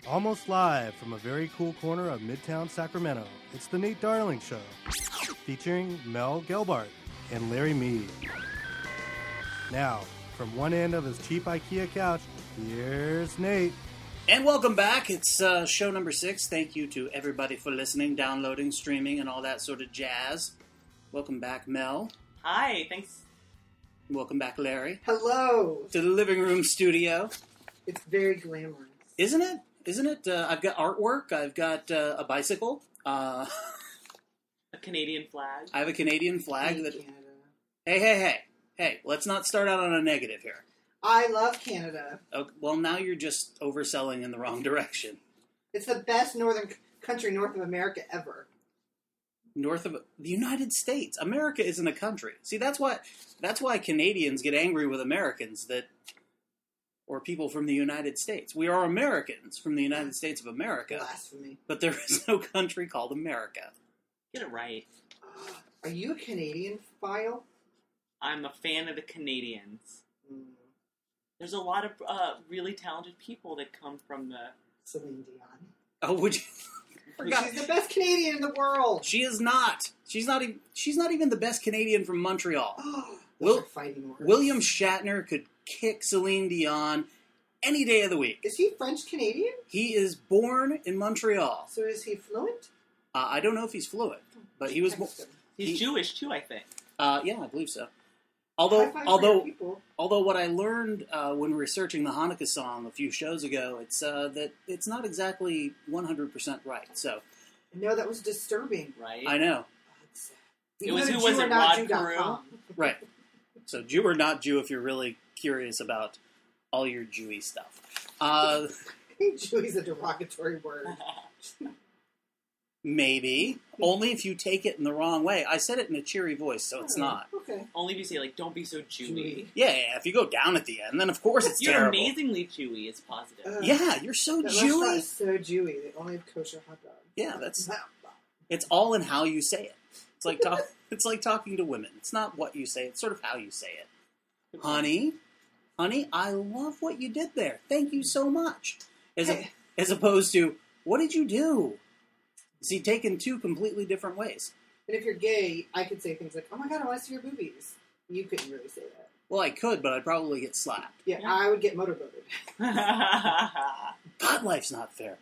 Almost live from a very cool corner of Midtown Sacramento, it's the Nate Darling Show, featuring Mel Gelbart and Larry Mead. Now, from one end of his cheap IKEA couch, here's Nate. And welcome back. It's show number 6. Thank you to everybody for listening, downloading, streaming, and all that sort of jazz. Welcome back, Mel. Hi, thanks. Welcome back, Larry. Hello. To the living room studio. It's very glamorous. Isn't it? I've got artwork. I've got a bicycle. A Canadian flag. I have a Canadian flag. Canada. Hey, let's not start out on a negative here. I love Canada. Okay, well, now you're just overselling in the wrong direction. It's the best northern country north of America ever. North of the United States. America isn't a country. See, that's why Canadians get angry with Americans or people from the United States. We are Americans from the United States of America. Blasphemy. But there is no country called America. Get it right. Are you a Canadian file? I'm a fan of the Canadians. Mm. There's a lot of really talented people that come from the... Celine Dion. Oh, would you... She's the best Canadian in the world. She is not. She's not even the best Canadian from Montreal. Those are fighting words. William Shatner could kick Celine Dion any day of the week. Is he French Canadian? He is born in Montreal. So is he fluent? I don't know if he's fluent, but he was. He's Jewish too, I think. Yeah, I believe so. Although what I learned when researching the Hanukkah song a few shows ago, it's that it's not exactly 100% right. So, no, that was disturbing. Right? I know. It was who was it? Rod Carew? Right. So, Jew or not Jew, if you're really curious about all your Jewy stuff. Jewy is a derogatory word. Maybe. Only if you take it in the wrong way. I said it in a cheery voice, so it's not. Okay. Only if you say, like, don't be so Jewy. Yeah, if you go down at the end, then of course it's You're terrible. amazingly Jewy, it's positive. Yeah, you're so that Jewy. restaurant is so Jewy. They only have kosher hot dogs. Yeah, it's all in how you say it. It's like it's like talking to women. It's not what you say, it's sort of how you say it. Honey, I love what you did there. Thank you so much. As opposed to, what did you do? See, taken two completely different ways. And if you're gay, I could say things like, oh my god, I want to see your boobies. You couldn't really say that. Well, I could, but I'd probably get slapped. Yeah. I would get motorboated. God, life's not fair.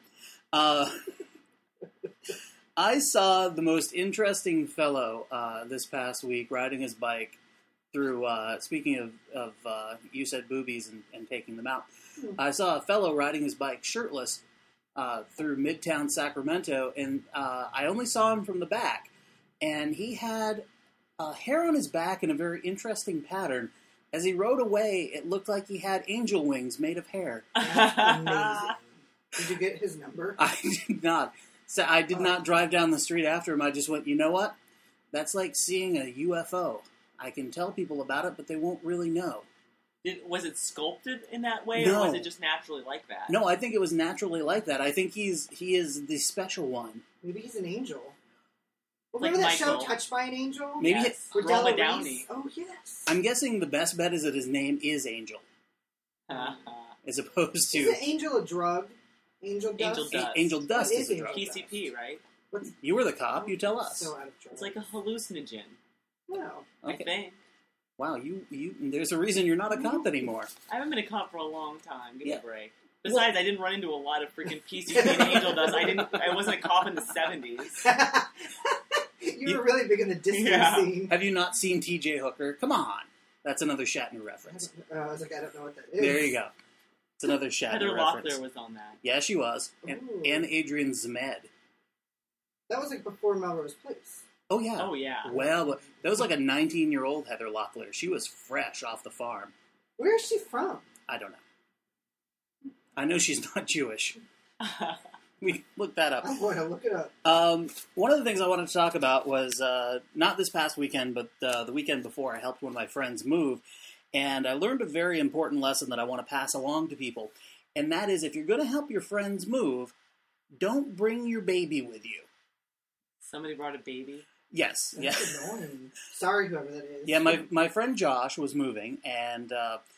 I saw the most interesting fellow this past week riding his bike through, speaking of you said boobies and taking them out. I saw a fellow riding his bike shirtless through Midtown Sacramento, and I only saw him from the back. And he had hair on his back in a very interesting pattern. As he rode away, it looked like he had angel wings made of hair. Amazing. Did you get his number? I did not. So I did not drive down the street after him. I just went, you know what? That's like seeing a UFO. I can tell people about it, but they won't really know. Was it sculpted in that way, No. or was it just naturally like that? No, I think it was naturally like that. I think he is the special one. Maybe he's an angel. Well, Like remember that Michael. show, Touched by an Angel? Maybe Yes. With Roma Della Downey. Reese? Oh, yes. I'm guessing the best bet is that his name is Angel, as opposed to Isn't Angel a drug? Angel Dust? Angel Dust. Angel Dust What is is a drug. Angel PCP, right? What's, You were the cop. You tell us. So out of drugs. It's like a hallucinogen, Wow. I Okay. think. Wow, you. There's a reason you're not a cop anymore. I haven't been a cop for a long time. Give me Yeah. a break. Besides, I didn't run into a lot of freaking PCP and Angel Dust. I wasn't a cop in the 70s. You were really big in the disco Yeah. scene. Have you not seen T.J. Hooker? Come on, that's another Shatner reference. I was like, I don't know what that is. There you go. It's another Shatner Heather reference. Locklear was on that. Yeah, she was, and Ooh. Adrian Zmed. That was like before Melrose Place. Oh yeah. Oh, yeah. Well, but that was like a 19-year-old Heather Locklear. She was fresh off the farm. Where is she from? I don't know. I know she's not Jewish. We looked that up. I'm going to look it up. One of the things I wanted to talk about was not this past weekend, but the weekend before. I helped one of my friends move, and I learned a very important lesson that I want to pass along to people. And that is, if you're going to help your friends move, don't bring your baby with you. Somebody brought a baby. Yes. Yeah. That's annoying. Sorry, whoever that is. Yeah, my friend Josh was moving, and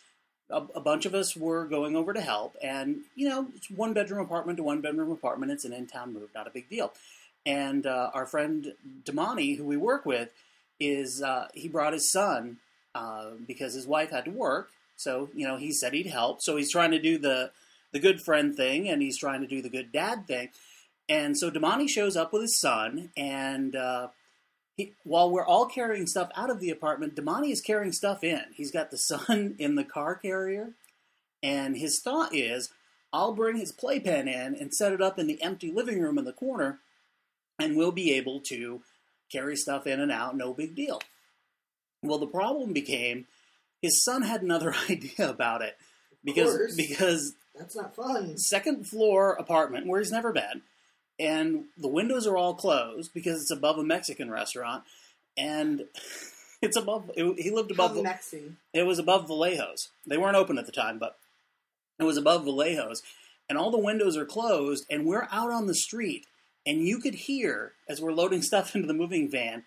a bunch of us were going over to help, and it's 1-bedroom apartment to 1-bedroom apartment. It's an in-town move, not a big deal. And our friend Damani, who we work with, he brought his son because his wife had to work. So he said he'd help. So he's trying to do the good friend thing, and he's trying to do the good dad thing. And so Damani shows up with his son, and while we're all carrying stuff out of the apartment, Damani is carrying stuff in. He's got the son in the car carrier, and his thought is, I'll bring his playpen in and set it up in the empty living room in the corner, and we'll be able to carry stuff in and out, no big deal. Well, the problem became his son had another idea about it because that's not fun. Second floor apartment where he's never been. And the windows are all closed because it's above a Mexican restaurant, and it's above. He lived above. It was above Vallejo's. They weren't open at the time, but it was above Vallejo's, and all the windows are closed. And we're out on the street, and you could hear as we're loading stuff into the moving van.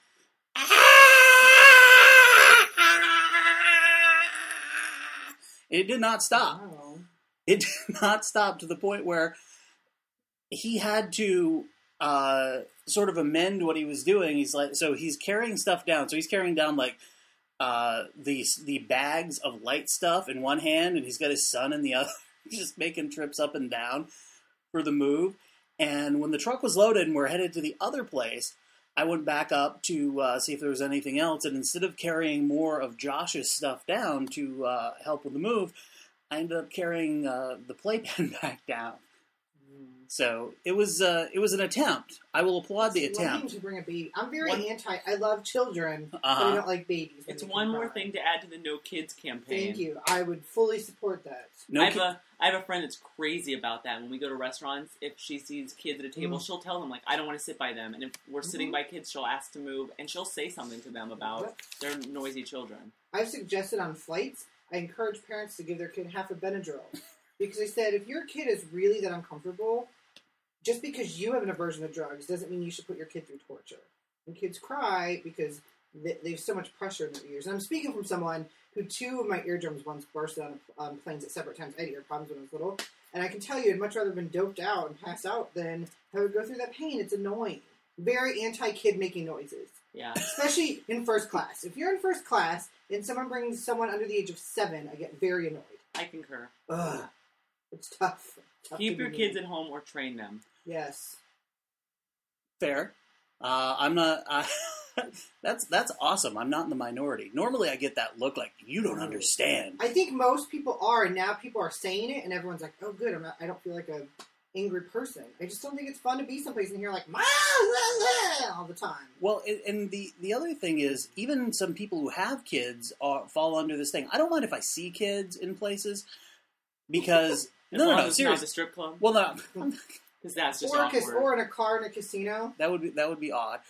It did not stop. Wow. It did not stop to the point where he had to sort of amend what he was doing. He's carrying stuff down. So he's carrying down the bags of light stuff in one hand, and he's got his son in the other, just making trips up and down for the move. And when the truck was loaded and we're headed to the other place, I went back up to see if there was anything else. And instead of carrying more of Josh's stuff down to help with the move, I ended up carrying the playpen back down. So it was an attempt. I will applaud the attempt. To bring a baby. I'm very anti. I love children, but I don't like babies. It's one more thing to add to the No Kids campaign. Thank you. I would fully support that. I have a friend that's crazy about that. When we go to restaurants, if she sees kids at a table, she'll tell them, I don't want to sit by them. And if we're sitting by kids, she'll ask to move, and she'll say something to them about their noisy children. I've suggested on flights, I encourage parents to give their kid half a Benadryl. Because I said, if your kid is really that uncomfortable, just because you have an aversion to drugs doesn't mean you should put your kid through torture. And kids cry because they have so much pressure in their ears. And I'm speaking from someone who 2 of my eardrums once bursted on planes at separate times. I had ear problems when I was little. And I can tell you, I'd much rather have been doped out and passed out than have to go through that pain. It's annoying. Very anti-kid making noises. Yeah. Especially in first class. If you're in first class and someone brings someone under the age of 7, I get very annoyed. I concur. Ugh. It's tough. Keep your kids at home or train them. Yes. Fair. I'm not. That's awesome. I'm not in the minority. Normally, I get that look like you don't understand. I think most people are, and now people are saying it, and everyone's like, "Oh, good. I don't feel like a angry person." I just don't think it's fun to be someplace and hear like "Ma, blah, blah," all the time. Well, and the other thing is, even some people who have kids fall under this thing. I don't mind if I see kids in places because As long as seriously, not the strip club. Well, no. Because that's just or in a car in a casino. That would be odd.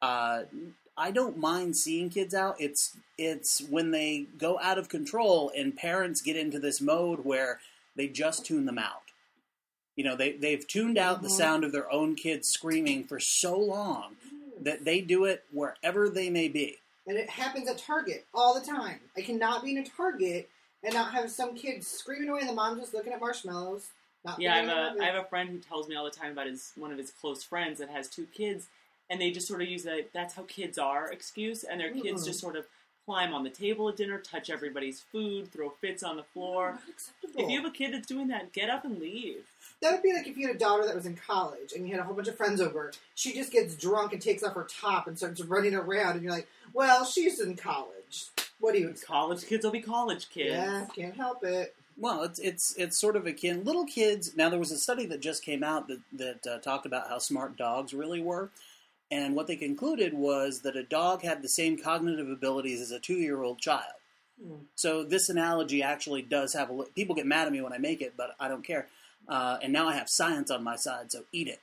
I don't mind seeing kids out. It's when they go out of control and parents get into this mode where they just tune them out. They've tuned out the sound of their own kids screaming for so long that they do it wherever they may be. And it happens at Target all the time. I cannot be in a Target and not have some kids screaming away and the mom just looking at marshmallows. I have a friend who tells me all the time about one of his close friends that has 2 kids, and they just sort of use that's how kids are excuse, and their kids just sort of climb on the table at dinner, touch everybody's food, throw fits on the floor. If you have a kid that's doing that, get up and leave. That would be like if you had a daughter that was in college and you had a whole bunch of friends over. She just gets drunk and takes off her top and starts running around, and you're like, well, she's in college. What do you expect? College kids will be college kids. Yeah, can't help it. Well, it's sort of akin. Little kids. Now, there was a study that just came out that talked about how smart dogs really were, and what they concluded was that a dog had the same cognitive abilities as a 2-year-old child. So this analogy actually does have people get mad at me when I make it, but I don't care. And now I have science on my side, so eat it.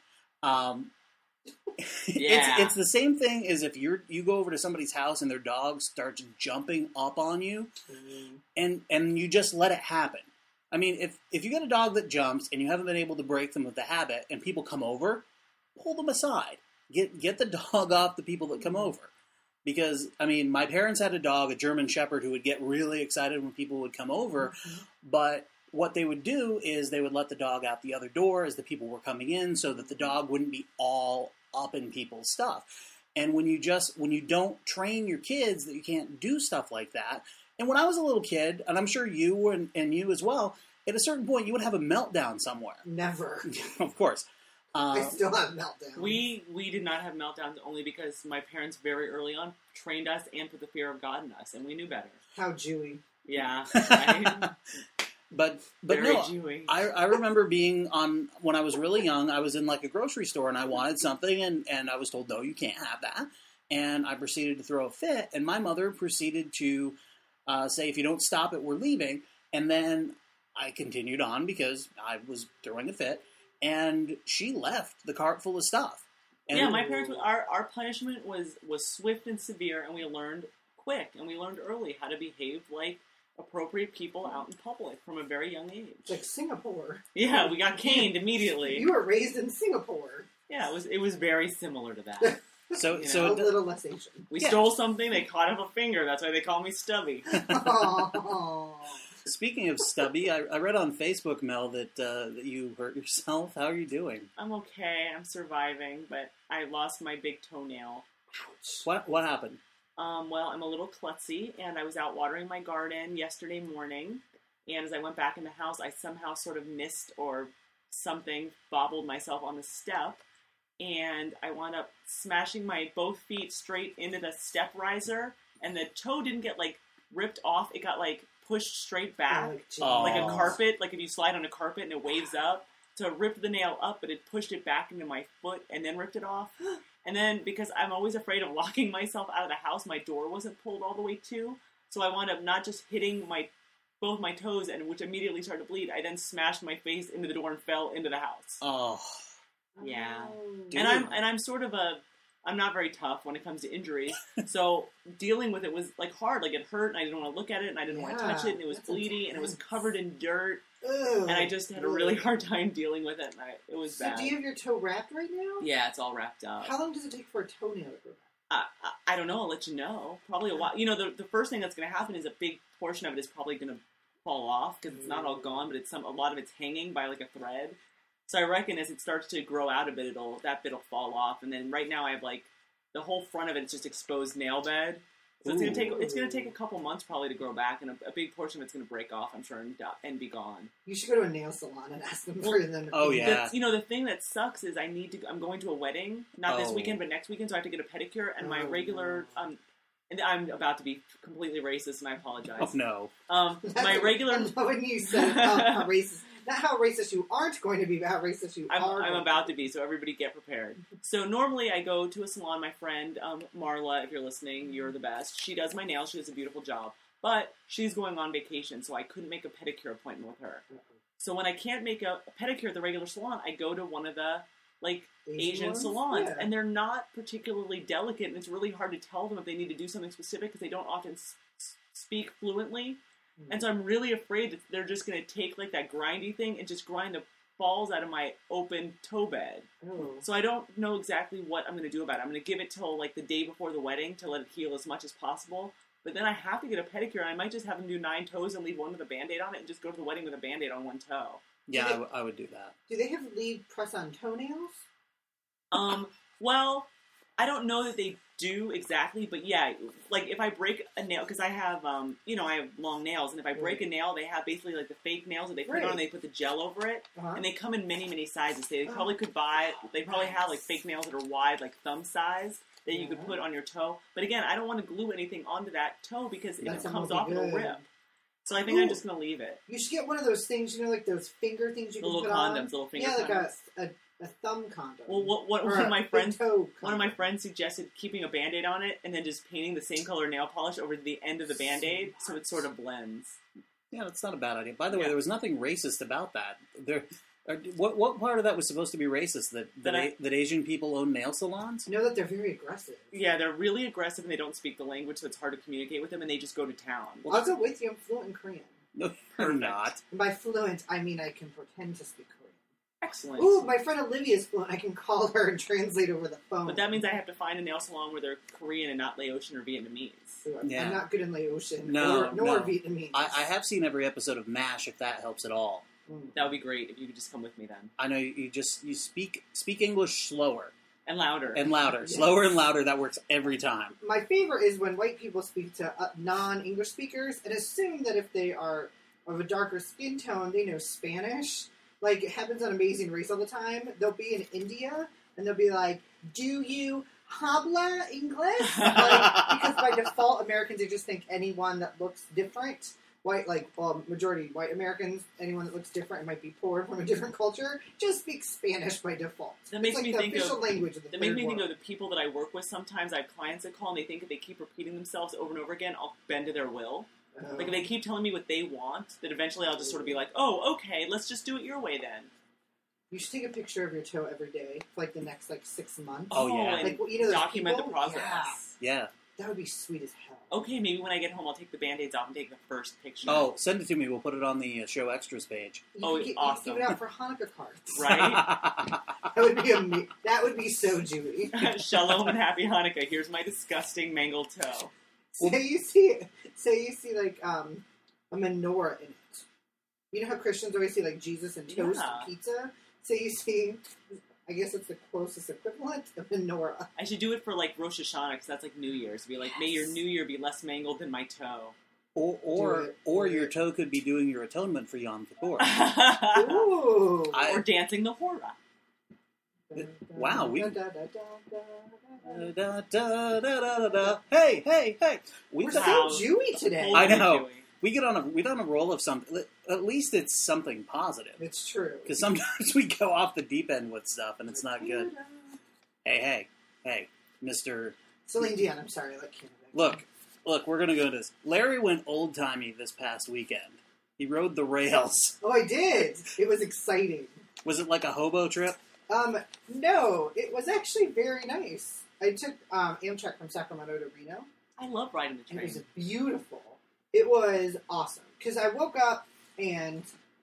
It's the same thing as if you go over to somebody's house and their dog starts jumping up on you, and you just let it happen. I mean, if you got a dog that jumps and you haven't been able to break them with the habit, and people come over, pull them aside. Get the dog off the people that come over, Because, I mean, my parents had a dog, a German Shepherd, who would get really excited when people would come over. But what they would do is they would let the dog out the other door as the people were coming in so that the dog wouldn't be all up in people's stuff. And when you don't train your kids that you can't do stuff like that. And when I was a little kid, and I'm sure you and you as well, at a certain point you would have a meltdown somewhere. Never. Of course. I still have meltdowns. We did not have meltdowns only because my parents very early on trained us and put the fear of God in us, and we knew better. How Jewy. Yeah. Right? But Very no, Jewy. I remember being when I was really young, I was in like a grocery store and I wanted something and I was told, no, you can't have that. And I proceeded to throw a fit, and my mother proceeded to say, if you don't stop it, we're leaving. And then I continued on because I was throwing a fit. And she left the cart full of stuff. And yeah, my parents, our punishment was swift and severe, and we learned quick, and we learned early how to behave like appropriate people out in public from a very young age. Like Singapore. Yeah, we got caned immediately. You were raised in Singapore. Yeah, it was very similar to that. So a little less Asian. We stole something, they cut off a finger, that's why they call me Stubby. Speaking of Stubby, I read on Facebook, Mel, that you hurt yourself. How are you doing? I'm okay. I'm surviving, but I lost my big toenail. What happened? Well, I'm a little klutzy, and I was out watering my garden yesterday morning, and as I went back in the house, I somehow sort of missed or something, bobbled myself on the step, and I wound up smashing my both feet straight into the step riser, and the toe didn't get, like, ripped off. It got, like, pushed straight back, like a carpet, like if you slide on a carpet and it waves up. So it ripped the nail up, but it pushed it back into my foot and then ripped it off. And then, because I'm always afraid of locking myself out of the house, my door wasn't pulled all the way to. So I wound up not just hitting both my toes, and which immediately started to bleed. I then smashed my face into the door and fell into the house. Oh, yeah. Dude. And I'm sort of I'm not very tough when it comes to injuries, so dealing with it was like hard. Like it hurt, and I didn't want to look at it, and I didn't want to touch it, and it was bleedy, and it was covered in dirt, and I just had a really hard time dealing with it. And it was bad. So do you have your toe wrapped right now? Yeah, it's all wrapped up. How long does it take for a toenail to grow back? I don't know. I'll let you know. Probably a while. You know, the first thing that's going to happen is a big portion of it is probably going to fall off because it's not all gone, but a lot of it's hanging by like a thread. So I reckon as it starts to grow out a bit, that bit'll fall off, and then right now I have like. The whole front of it is just exposed nail bed. So it's gonna take a couple months probably to grow back, and a big portion of it's gonna break off, I'm sure, and be gone. You should go to a nail salon and ask them for them. Oh yeah. The thing that sucks is I'm going to a wedding, not this weekend, but next weekend, so I have to get a pedicure, and my regular and I'm about to be completely racist, and I apologize. Oh no. My regular. I love when you said how racist. Not how racist you aren't going to be, but how racist you are. I'm about to be, so everybody get prepared. So normally I go to a salon. My friend Marla, if you're listening, you're the best. She does my nails. She does a beautiful job. But she's going on vacation, so I couldn't make a pedicure appointment with her. So when I can't make a pedicure at the regular salon, I go to one of the Asian salons, and they're not particularly delicate, and it's really hard to tell them if they need to do something specific because they don't often speak fluently. And so I'm really afraid that they're just going to take like that grindy thing and just grind the balls out of my open toe bed. Oh. So I don't know exactly what I'm going to do about it. I'm going to give it till like the day before the wedding to let it heal as much as possible. But then I have to get a pedicure, and I might just have them do 9 toes and leave one with a Band-Aid on it and just go to the wedding with a Band-Aid on one toe. Yeah, I would do that. Do they have lead press-on toenails? Well, I don't know that they do exactly, but yeah, like if I break a nail, because I have, I have long nails, and if I break a nail, they have basically like the fake nails that they put on, and they put the gel over it, and they come in many, many sizes. They probably could buy, they probably have like fake nails that are wide, like thumb size, that you could put on your toe. But again, I don't want to glue anything onto that toe because if it comes off, it'll rip. So I think I'm just going to leave it. You should get one of those things, like those finger things you can put on. Little finger condoms. Yeah, like a thumb condom. Well, one of my friends suggested keeping a Band-Aid on it and then just painting the same color nail polish over the end of the Band-Aid so it sort of blends. Yeah, that's not a bad idea. By the way, there was nothing racist about that. What part of that was supposed to be racist? That Asian people own nail salons? You know that they're very aggressive. Yeah, they're really aggressive, and they don't speak the language, so it's hard to communicate with them, and they just go to town. Well, I'll go with you. I'm fluent in Korean. No, you're not. And by fluent, I mean I can pretend to speak Korean. Excellent. Ooh, my friend Olivia's fluent. I can call her and translate over the phone. But that means I have to find a nail salon where they're Korean and not Laotian or Vietnamese. Ooh, Yeah. I'm not good in Laotian No, nor no. Vietnamese. I have seen every episode of MASH, if that helps at all. That would be great if you could just come with me then. I know you speak English slower And louder. and louder, Yes. slower and louder. That works every time. My favorite is when white people speak to non-English speakers and assume that if they are of a darker skin tone, they know Spanish. Like, it happens on Amazing Race all the time. They'll be in India, and they'll be like, do you habla English? Because by default, Americans, they just think anyone that looks different, majority white Americans, anyone that looks different and might be poor from a different culture, just speaks Spanish by default. That makes it's me like think the official of language of the That makes third me think world. of the people that I work with. Sometimes I have clients that call and they think if they keep repeating themselves over and over again, I'll bend to their will. Like if they keep telling me what they want, then eventually I'll just sort of be like, oh, okay, let's just do it your way then. You should take a picture of your toe every day for like the next 6 months. Oh, yeah. and Like, those document the people? process. Yeah, Yeah. that would be sweet as hell. Okay, maybe when I get home, I'll take the Band-Aids off and take the first picture. Oh, send it to me. We'll put it on the show extras page. Oh, You awesome. could give it out for Hanukkah cards. Right? That would be so Jewy. Shalom and happy Hanukkah. Here's my disgusting mangled toe. Say you see like a menorah in it. You know how Christians always see like Jesus and toast Yeah. and pizza? Say you see, I guess it's the closest equivalent of menorah. I should do it for like Rosh Hashanah because that's like New Year's. Be like, may your New Year be less mangled than my toe. Do it. Your toe could be doing your atonement for Yom Kippur. Ooh. Or dancing the hora. Wow, we- Da, da, da, da, da. Da, da, da, da, da. Hey, hey, hey! We're We've so got, Jewy today. I know. Doing. we get on a roll of something. At least it's something positive. It's true. Because sometimes we go off the deep end with stuff, and it's not good. Hey, Mister. Celine Dion, I'm sorry, like Look, we're gonna go to this. Larry went old timey this past weekend. He rode the rails. Oh, I did. It was exciting. Was it like a hobo trip? No, it was actually very nice. I took Amtrak from Sacramento to Reno. I love riding the It train. was beautiful. It was awesome because I woke up and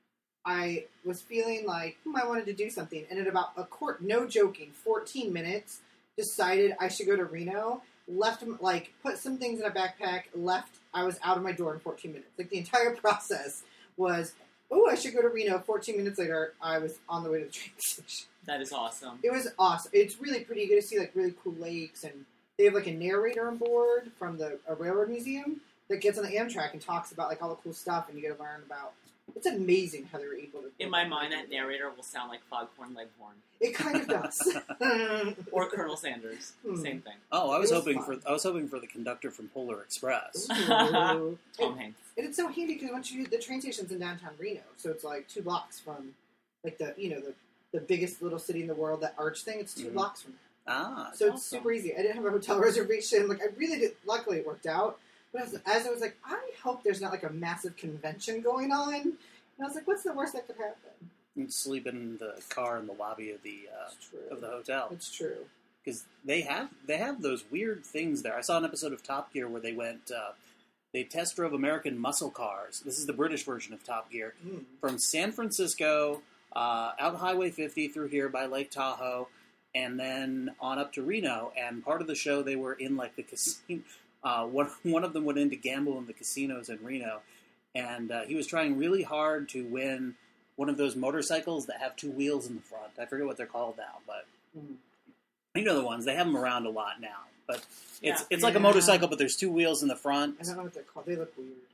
I was feeling like I wanted to do something, and at about no joking, 14 minutes, decided I should go to Reno. Left, put some things in a backpack. Left. I was out of my door in 14 minutes. Like the entire process was, oh, I should go to Reno. 14 minutes later, I was on the way to the train station. That is awesome. It was awesome. It's really pretty. You get to see like really cool lakes, and they have like a narrator on board from a railroad museum that gets on the Amtrak and talks about like all the cool stuff, and you get to learn about. It's amazing how they were able to. In my mind, that narrator will sound like Foghorn Leghorn It kind of does. or Colonel Sanders. Hmm. Same thing. Oh, I was It was hoping fun. for the conductor from Polar Express. Ooh. Tom Hanks. And it's so handy because the train station's in downtown Reno, so it's like 2 blocks from like the biggest little city in the world, that arch thing. It's 2 Mhm. blocks from there. Ah, So it's awesome. super easy. I didn't have a hotel reservation. Like I really did. Luckily, it worked out. But as I was like, I hope there's not like a massive convention going on. And I was like, what's the worst that could happen? you'd sleep in the car in the lobby of the It's true. hotel. It's true. Because they have those weird things there. I saw an episode of Top Gear where they went, they test drove American muscle cars. This is the British version of Top Gear. Mm. From San Francisco, out Highway 50 through here by Lake Tahoe, and then on up to Reno. And part of the show, they were in like the casino. One of them went in to gamble in the casinos in Reno, and he was trying really hard to win one of those motorcycles that have 2 wheels in the front. I forget what they're called now, but Mm. you know the ones. They have them around a lot now. But it's Yeah. it's like a Yeah. motorcycle, but there's 2 wheels in the front. I don't know what they're called. They look weird.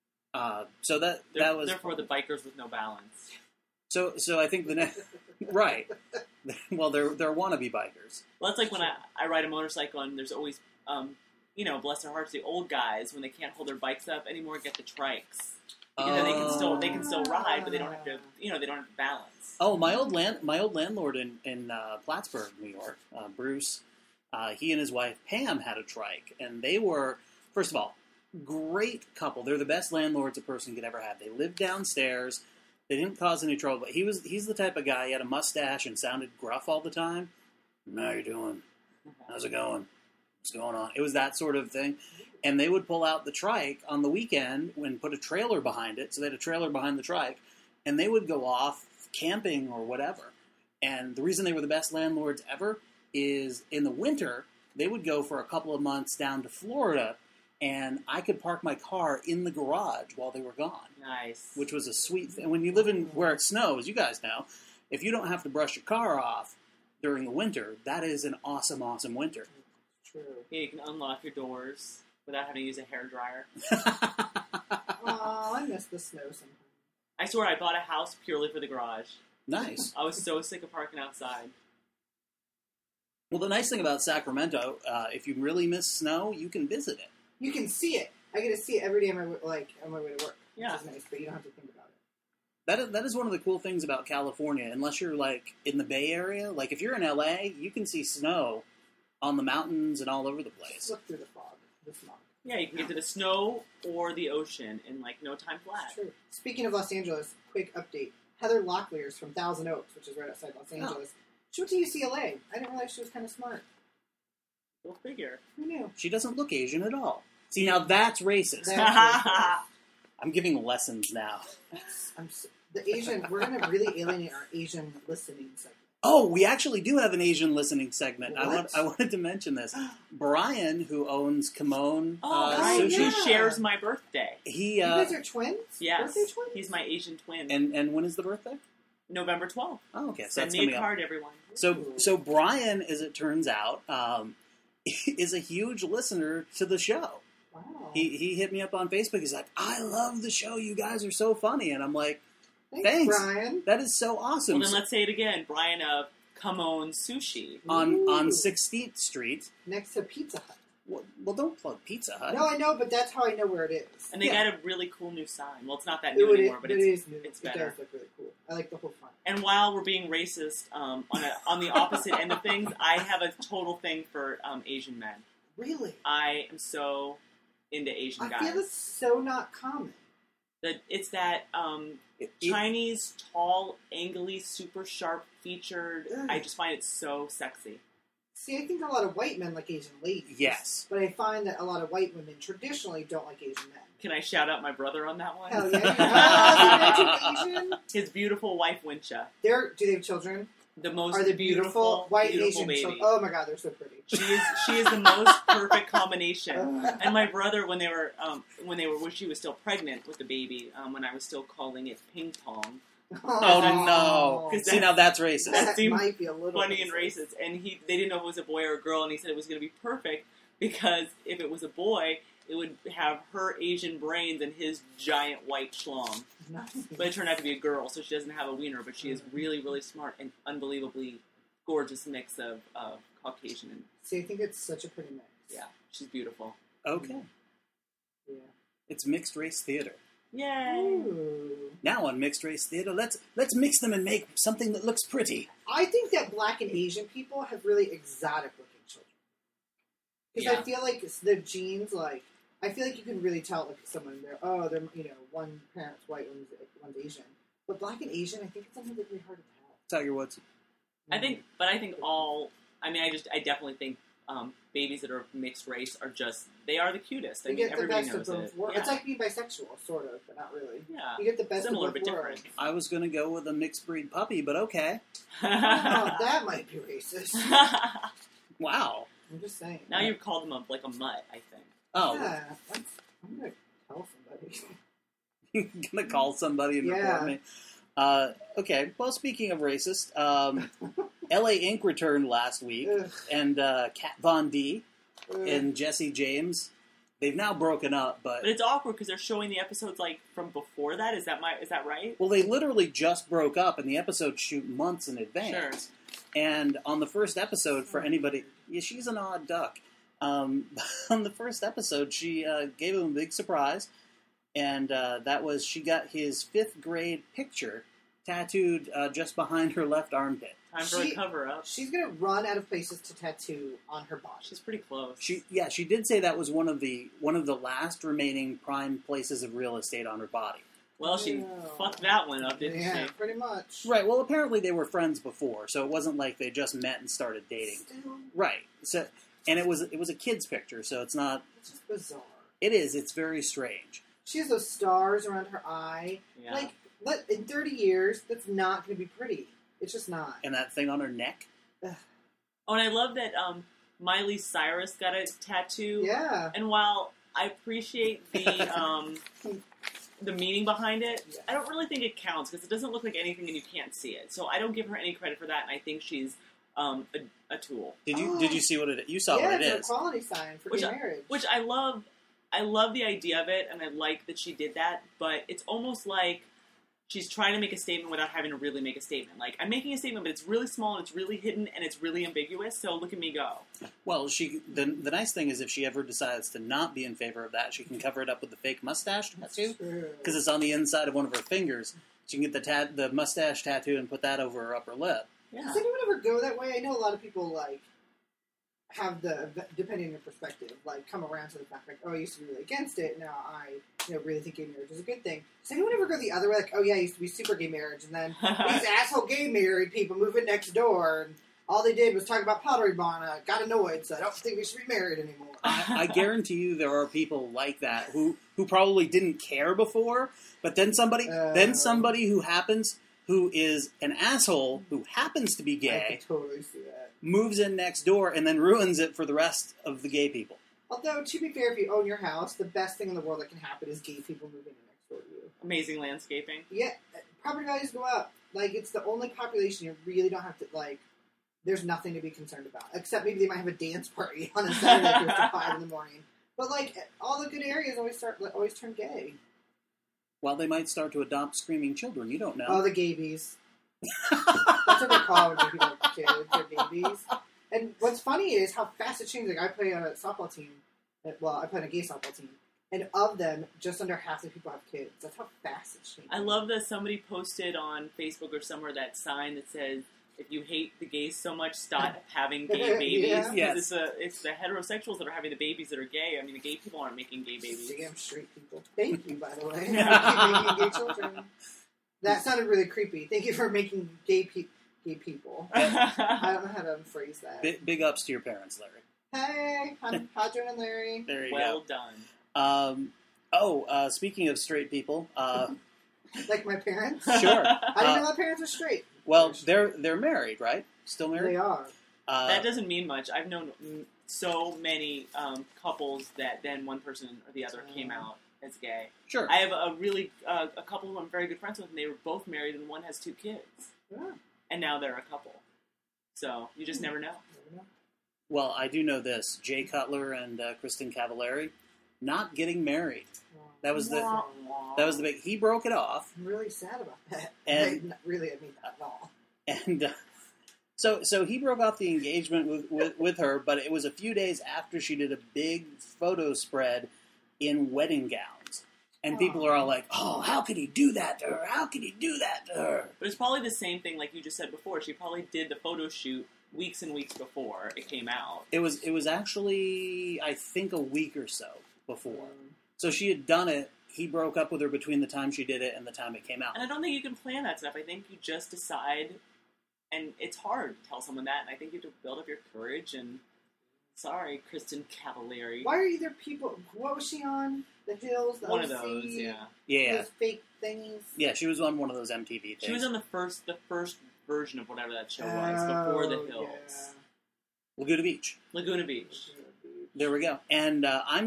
So that was They're for the bikers with no balance. so I think the next right. Well, they're wannabe bikers. Well, that's like when I ride a motorcycle and there's always, bless their hearts, the old guys, when they can't hold their bikes up anymore, get the trikes. Because then they can still ride, but they don't have to, they don't have to balance. Oh, my old landlord in Plattsburgh, New York, Bruce. He and his wife Pam had a trike, and they were, first of all, great couple. They're the best landlords a person could ever have. They lived downstairs. They didn't cause any trouble. But he's the type of guy. He had a mustache and sounded gruff all the time. How you doing? How's it going? What's going on? It was that sort of thing. And they would pull out the trike on the weekend and put a trailer behind it. So they had a trailer behind the trike. And they would go off camping or whatever. And the reason they were the best landlords ever is in the winter, they would go for a couple of months down to Florida, and I could park my car in the garage while they were gone. Nice. Which was a sweet thing. When you live in where it snows, you guys know, if you don't have to brush your car off during the winter, that is an awesome, awesome winter. True. Yeah, you can unlock your doors without having to use a hairdryer. Aw, I miss the snow sometimes. I swear I bought a house purely for the garage. Nice. I was so sick of parking outside. Well, the nice thing about Sacramento, if you really miss snow, you can visit it. You can see it. I get to see it every day on my way to work. Yeah. Which is nice, but you don't have to think about it. That is one of the cool things about California. Unless you're like in the Bay Area, like if you're in LA, you can see snow on the mountains and all over the Just place. look through the fog, the smog. Yeah, you can get to the snow or the ocean in like no time flat. It's true. Speaking of Los Angeles, quick update. Heather Locklear's from Thousand Oaks, which is right outside Los Angeles. She went to UCLA. I didn't realize she was kind of smart. Go figure. Who knew? She doesn't look Asian at all. See, now that's racist. That's I'm giving lessons now. the Asian. We're gonna really alienate our Asian listening segment. Oh, we actually do have an Asian listening segment. What? I wanted to mention this. Brian, who owns Kimon Right, Sushi, he yeah. shares my birthday. he You guys are twins. Yes, Birthday twins. he's my Asian twin. and when is the birthday? November 12th. Oh, okay, so Send that's me coming a up. card, everyone. So Brian, as it turns out, is a huge listener to the show. Wow. He hit me up on Facebook. He's like, "I love the show. You guys are so funny." And I'm like, Thanks, "Thanks, Brian. that is so awesome." Well, then let's say it again. Brian of Kimon Sushi. on Ooh. 16th Street. Next to Pizza Hut. Well, don't plug Pizza Hut. No, I know, but that's how I know where it is. And they Yeah. got a really cool new sign. Well, it's not that It new would- anymore, but it it's is new. it's It better. does look really cool. I like the whole front. And while we're being racist on the opposite end of things, I have a total thing for Asian men. Really? I am so into Asian I guys. feel it's so not common. It's that It- Chinese, tall, angly, super sharp featured. Ugh. I just find it so sexy. See, I think a lot of white men like Asian ladies. Yes. But I find that a lot of white women traditionally don't like Asian men. Can I shout out my brother on that one? Hell yeah. Oh, Asian? His beautiful wife, Wincha. Do they have children? The most Are they beautiful? White beautiful Asian baby. children. Oh my god, they're so pretty. She is the most perfect combination. And my brother, when she was still pregnant with the baby, when I was still calling it ping pong, Oh no! 'Cause See, now that's racist. That seemed might be a little funny and racist. And they didn't know if it was a boy or a girl, and he said it was going to be perfect because if it was a boy, it would have her Asian brains and his giant white schlong. Nice. But it turned out to be a girl, so she doesn't have a wiener, but she is really, really smart and unbelievably gorgeous mix of Caucasian and See, I think it's such a pretty mix. yeah, she's beautiful. Okay, Yeah. it's mixed race theater. Yay! Ooh. Now on mixed race theater, let's mix them and make something that looks pretty. I think that black and Asian people have really exotic looking children. Because Yeah. I feel like it's the genes, like, I feel like you can really tell, like, someone, they're, one parent's white, one's Asian. But black and Asian, I think it's something that's really hard to tell. Tiger Woods. I think I definitely think babies that are mixed race are they are the cutest. I You mean, get the everybody best of knows both it. worlds. Yeah. It's like being bisexual, sort of, but not really. Yeah. You get the best Similar of both but worlds. I was gonna go with a mixed breed puppy, but okay. Oh, that might be racist. Wow. I'm just saying. Now you've called them like a mutt, I think. Oh, Yeah, I'm going to tell somebody. you're gonna call somebody and report Yeah. me. Okay. Well, speaking of racist, L.A. Ink returned last week, Ugh, and Kat Von D ugh. and Jesse James, they've now broken up. But But it's awkward because they're showing the episodes like from before that. Is that right? well, they literally just broke up, and the episodes shoot months in advance. And on the first episode, for anybody, yeah, she's an odd duck. On the first episode, she gave him a big surprise, and that was she got his 5th grade picture tattooed just behind her left armpit. Time for a cover up. She's going to run out of places to tattoo on her body. She's pretty close. She did say that was one of the last remaining prime places of real estate on her body. Well, she Yeah. fucked that one up, didn't Yeah, she? pretty much. Right. Well, apparently they were friends before, so it wasn't like they just met and started dating. Still, Right. So, and it was a kid's picture, so it's not. it's just bizarre. It is. It's very strange. She has those stars around her eye. Yeah. Like, in 30 years, that's not going to be pretty. It's just not. And that thing on her neck. Oh, and I love that Miley Cyrus got a tattoo. Yeah. And while I appreciate the the meaning behind it, Yeah. I don't really think it counts because it doesn't look like anything and you can't see it. So I don't give her any credit for that, and I think she's a tool. Did you see what it? You saw yeah, what it it's is. a quality sign for gay marriage. Which I love. I love the idea of it, and I like that she did that. But it's almost like she's trying to make a statement without having to really make a statement. Like, I'm making a statement, but it's really small, and it's really hidden, and it's really ambiguous. So look at me go. Well, the nice thing is if she ever decides to not be in favor of that, she can cover it up with the fake mustache tattoo because it's on the inside of one of her fingers. She can get the mustache tattoo and put that over her upper lip. Yeah. Does anyone ever go that way? I know a lot of people, like, have depending on your perspective, like, come around to the fact, like, oh, I used to be really against it, now I, really think gay marriage is a good thing. Does anyone ever go the other way, like, oh, yeah, I used to be super gay marriage, and then these asshole gay married people move in next door, and all they did was talk about Pottery Barn, and I got annoyed, so I don't think we should be married anymore. I guarantee you there are people like that who probably didn't care before, but then somebody who is an asshole who happens to be I gay could totally see that. moves in next door and then ruins it for the rest of the gay people. Although, to be fair, if you own your house, the best thing in the world that can happen is gay people moving in next door to you. Amazing landscaping. Yeah, property values go up. Like, it's the only population you really don't have to, like, there's nothing to be concerned about. Except maybe they might have a dance party on a Saturday if it's 5 in the morning. But, like, all the good areas always turn gay. Well, they might start to adopt screaming children. You don't know. Oh, the gaybies. That's what they call when people have kids. They're gaybies. And what's funny is how fast it changes. Like, I play on a softball team. Well, I play on a gay softball team. And of them, just under half the people have kids. That's how fast it's changing. I love that somebody posted on Facebook or somewhere that sign that says, if you hate the gays so much, stop having gay babies. Yeah. Yes. It's the heterosexuals that are having the babies that are gay. I mean, the gay people aren't making gay babies. Damn straight people. Thank you, by the way. Keep making gay children. That sounded really creepy. Thank you for making gay people. I don't know how to phrase that. Big ups to your parents, Larry. Hey, I'm Padron and Larry. There you Well go. done. Speaking of straight people, Like my parents? sure. I didn't know my parents were straight. Well, they're married, right? Still married? They are. That doesn't mean much. I've known so many couples that then one person or the other came out as gay. Sure. I have a couple who I'm very good friends with, and they were both married, and one has 2 kids. Yeah. And now they're a couple. So you just never know. Well, I do know this: Jay Cutler and Kristen Cavallari not getting married. That was the big. He broke it off. I'm really sad about that. And- Not really, I mean not at all. And so he broke off the engagement with her, but it was a few days after she did a big photo spread in wedding gowns. And people are all like, oh, how could he do that to her? How could he do that to her? But it's probably the same thing like you just said before. She probably did the photo shoot weeks and weeks before it came out. It was actually, I think, a week or so before. So she had done it. He broke up with her between the time she did it and the time it came out. And I don't think you can plan that stuff. I think you just decide, and it's hard to tell someone that, and I think you have to build up your courage, and sorry, Kristen Cavallari. Why are there people... What was she on? The Hills? The One of OC, those, yeah. Yeah. Those fake things? Yeah, she was on one of those MTV things. She was on the first version of whatever that show was, before The Hills. Yeah. Laguna Beach. Laguna Beach. There we go. And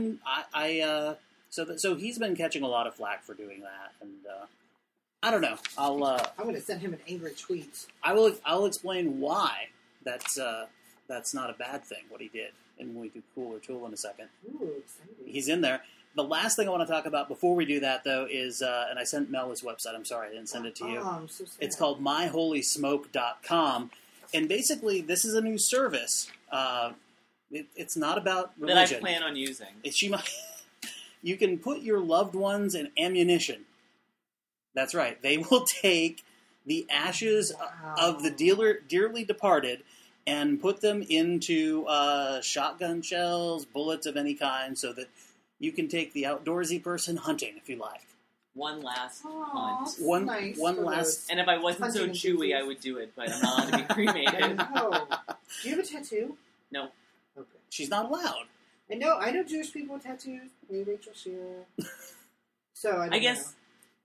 so he's been catching a lot of flack for doing that, and I don't know. I'm going to send him an angry tweet. I'll explain why that's not a bad thing what he did, and when we do Cool or Tool in a second. Ooh, exciting. He's in there. The last thing I want to talk about before we do that, though, is and I sent Mel his website. I'm sorry I didn't send it to you. Oh, I'm so sad. It's called myholysmoke.com, and basically this is a new service. It's not about religion. That I plan on using. You can put your loved ones in ammunition. That's right. They will take the ashes of the dearly departed and put them into shotgun shells, bullets of any kind, so that you can take the outdoorsy person hunting if you like. One last Aw, hunt. that's One nice last- for those. And if I wasn't so Hunting chewy, enthusiasts. I would do it, but I'm not allowed to be cremated. No. Do you have a tattoo? No. Okay. She's not allowed. I know Jewish people with tattoos. Hey, Rachel Shearer. So I I guess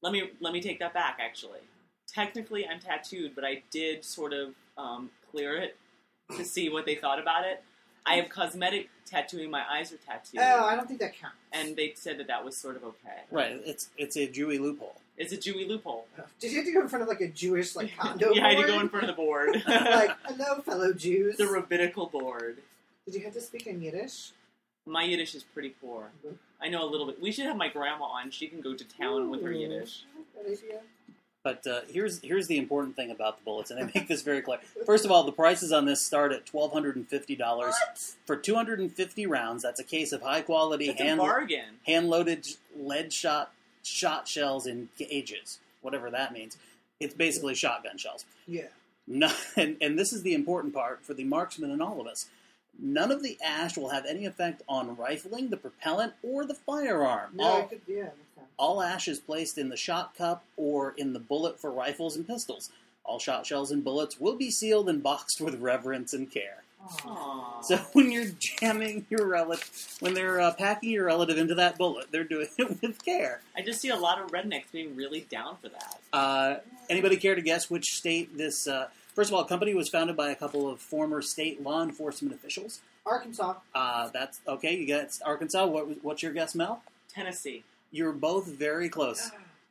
let me take that back. Actually, technically, I'm tattooed, but I did sort of clear it to see what they thought about it. I have cosmetic tattooing. My eyes are tattooed. Oh, I don't think that counts. And they said that was sort of okay. Right. It's a Jewy loophole. It's a Jewy loophole. Did you have to go in front of like a Jewish like condo Yeah, I had to board? go in front of the board. Like, hello, fellow Jews. The rabbinical board. Did you have to speak in Yiddish? My Yiddish is pretty poor. I know a little bit. We should have my grandma on. She can go to town with her Ooh. Yiddish. Good idea. But here's the important thing about the bullets, and I make this very clear. First of all, the prices on this start at $1,250 for 250 rounds. That's a case of high quality It's a bargain. hand-loaded lead shot shells in gauges, whatever that means. It's basically shotgun shells. Yeah. No, and this is the important part for the marksman in all of us. None of the ash will have any effect on rifling, the propellant, or the firearm. No, I could, yeah, makes sense. All ash is placed in the shot cup or in the bullet for rifles and pistols. All shot shells and bullets will be sealed and boxed with reverence and care. Aww. So when you're jamming your relative, when they're packing your relative into that bullet, they're doing it with care. I just see a lot of rednecks being really down for that. Anybody care to guess which state this... First of all, the company was founded by a couple of former state law enforcement officials. Arkansas. That's okay. You got Arkansas. What's your guess, Mel? Tennessee. You're both very close.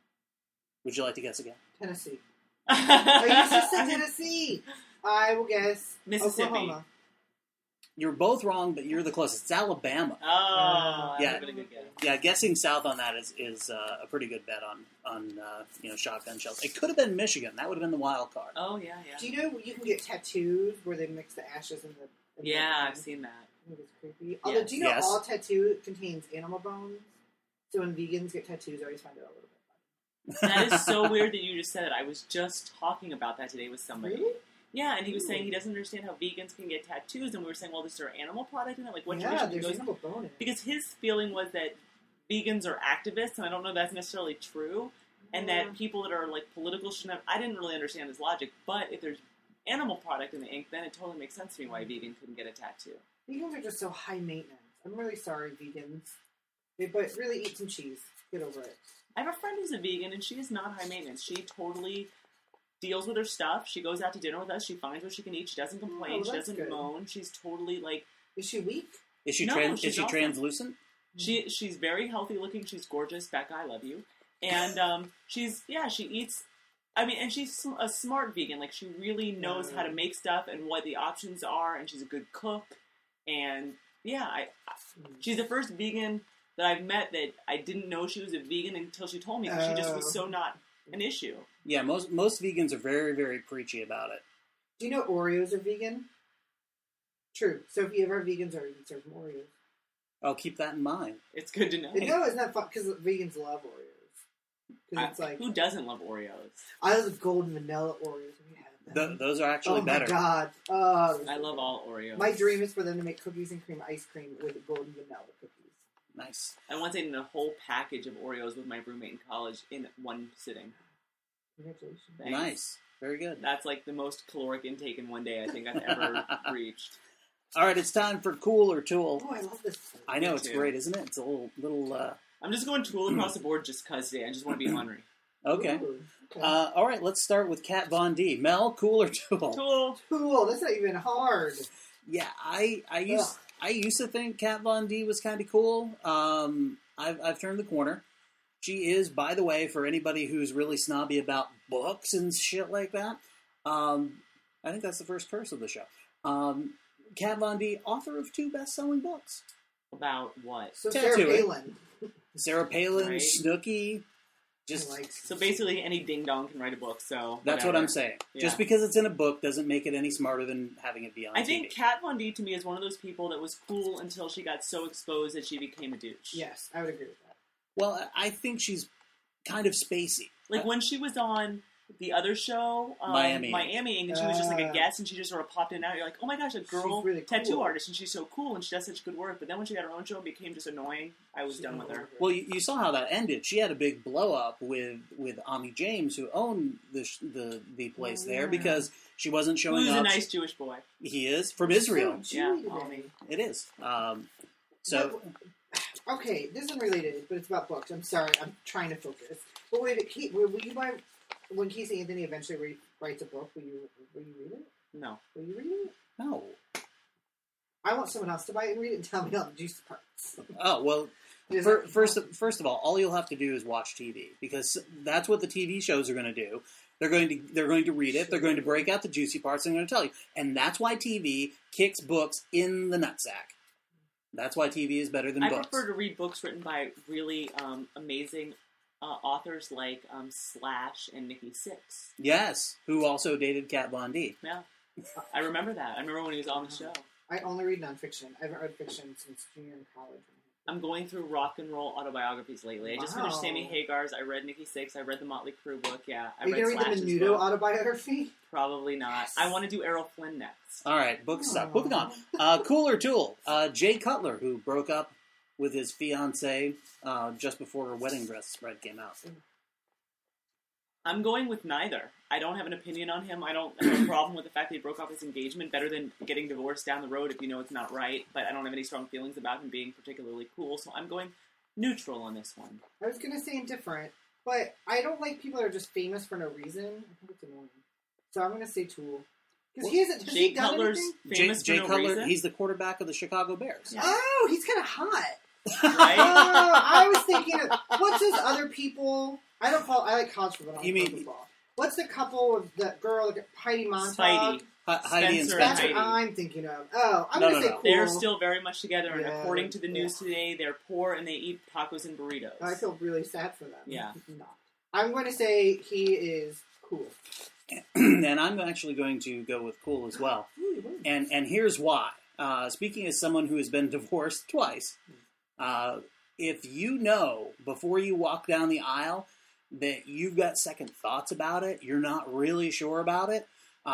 Would you like to guess again? Tennessee. Oh, you just said Tennessee. I will guess Mississippi. Oklahoma. You're both wrong, but you're the closest. It's Alabama. Oh, Yeah. that's a good guess. Yeah, guessing south on that is a pretty good bet on shotgun shells. It could have been Michigan. That would have been the wild card. Oh, yeah. Do you know you can get tattoos where they mix the ashes and the... Yeah, I've seen that. It was creepy. Although, Yes. do you know Yes. all tattoo contains animal bones? So when vegans get tattoos, I always find it a little bit funny. That is so weird that you just said it. I was just talking about that today with somebody. Really? Yeah, and he was saying he doesn't understand how vegans can get tattoos, and we were saying, well, is there an animal product in it? Like, what Yeah, tradition there's goes... animal bone in it. Because his feeling was that vegans are activists, and I don't know if that's necessarily true, and that people that are, like, political shouldn't have... I didn't really understand his logic, but if there's animal product in the ink, then it totally makes sense to me why a vegan couldn't get a tattoo. Vegans are just so high maintenance. I'm really sorry, vegans. But really eat some cheese. Get over it. I have a friend who's a vegan, and she is not high maintenance. She totally deals with her stuff. She goes out to dinner with us. She finds what she can eat. She doesn't complain. Oh, she that's doesn't good. moan. She's totally, like... Is she weak? Is she No, is she's she awesome. translucent? She's very healthy looking. She's gorgeous. Becca, I love you. And she eats... I mean, and she's a smart vegan. Like, she really knows how to make stuff and what the options are, and she's a good cook. And, yeah, she's the first vegan that I've met that I didn't know she was a vegan until she told me, because she just was so not an issue. Yeah, most vegans are very, very preachy about it. Do you know Oreos are vegan? True. So if you ever have vegans, or you can serve some Oreos. I'll keep that in mind. It's good to know. No, it's not fun, because vegans love Oreos. Because it's like... Who doesn't love Oreos? I love golden vanilla Oreos. We have them. Those are actually better. Oh my god. Oh, I love all Oreos. my dream is for them to make cookies and cream ice cream with golden vanilla cookies. Nice. I once ate a whole package of Oreos with my roommate in college in one sitting. Congratulations. Thanks. Nice. Very good. That's like the most caloric intake in one day I think I've ever reached. All right, it's time for Cool or Tool. Oh, I love this. I know, Me it's too. great, isn't it? It's a little I'm just going tool across the board just because today. I just want to be Henry. okay. Ooh, okay. All right, let's start with Kat Von D. Mel, Cool or Tool? Tool. Cool. That's not even hard. Yeah, I used to think Kat Von D was kind of cool. I've turned the corner. She is, by the way, for anybody who's really snobby about books and shit like that, I think that's the first curse of the show. Kat Von D, author of 2 best-selling books. About what? So Tattoo Sarah it. Palin. Sarah Palin, Right. Snooki, I just... like So basically any ding-dong can write a book, so That's what whatever. I'm saying. Yeah. Just because it's in a book doesn't make it any smarter than having it be on I TV. think Kat Von D to me is one of those people that was cool until she got so exposed that she became a douche. Yes, I would agree with that. Well, I think she's kind of spacey. Like when she was on the other show, Miami Ink, and she was just like a guest, and she just sort of popped in and out. You're like, oh my gosh, a girl She's really tattoo cool. artist, and she's so cool, and she does such good work. But then when she got her own show, it became just annoying. I was done with her. Well, you saw how that ended. She had a big blow up with Ami James, who owned the place there, because she wasn't showing Who's up. a nice Jewish boy. He is from Israel. So Yeah, Jewy Ami. today. It is. So Okay, this is unrelated, but it's about books. I'm sorry, I'm trying to focus. But wait, will you buy when Casey Anthony eventually writes a book? Will you read it? No. Will you read it? No. I want someone else to buy it and read it and tell me all the juicy parts. Oh, well, first of all you'll have to do is watch TV, because that's what the TV shows are going to do. They're going to read it. They're going to break out the juicy parts. And they're going to tell you, and that's why TV kicks books in the nutsack. That's why TV is better than books. I prefer to read books written by really amazing authors like Slash and Nikki Sixx. Yes, who also dated Kat Von D. Yeah, I remember that. I remember when he was on the show. I only read nonfiction. I haven't read fiction since junior in college. I'm going through rock and roll autobiographies lately. I just finished Sammy Hagar's. I read Nikki Sixx. I read the Motley Crue book. Yeah, Are you going to read the Menudo autobiography? Probably not. I want to do Errol Flynn next. All right, books suck. Moving on. Cooler Tool. Jay Cutler, who broke up with his fiancée just before her wedding dress spread came out. I'm going with neither. I don't have an opinion on him. I don't have a problem with the fact that he broke off his engagement. Better than getting divorced down the road if you know it's not right. But I don't have any strong feelings about him being particularly cool. So I'm going neutral on this one. I was going to say indifferent, but I don't like people that are just famous for no reason. I think it's annoying. So I'm going to say Tool. Because he hasn't. Has Jay he done Cutler's anything? famous Jay for no Cutler, reason. he's the quarterback of the Chicago Bears. Yeah. Oh, he's kind of hot. Right? I was thinking of what's those other people? I like college football. You mean football. What's the couple of that girl, like Heidi Montag? Spidey. Heidi and Spencer That's Spencer. and what Heidi. I'm thinking of. Oh, I'm No, going to no, say no. Cool. They're still very much together, and Yeah, according to the news today, they're poor and they eat tacos and burritos. I feel really sad for them. Yeah. Not. I'm going to say he is cool. And I'm actually going to go with Cool as well. And here's why. Speaking as someone who has been divorced twice, if you know before you walk down the aisle that you've got second thoughts about it, you're not really sure about it,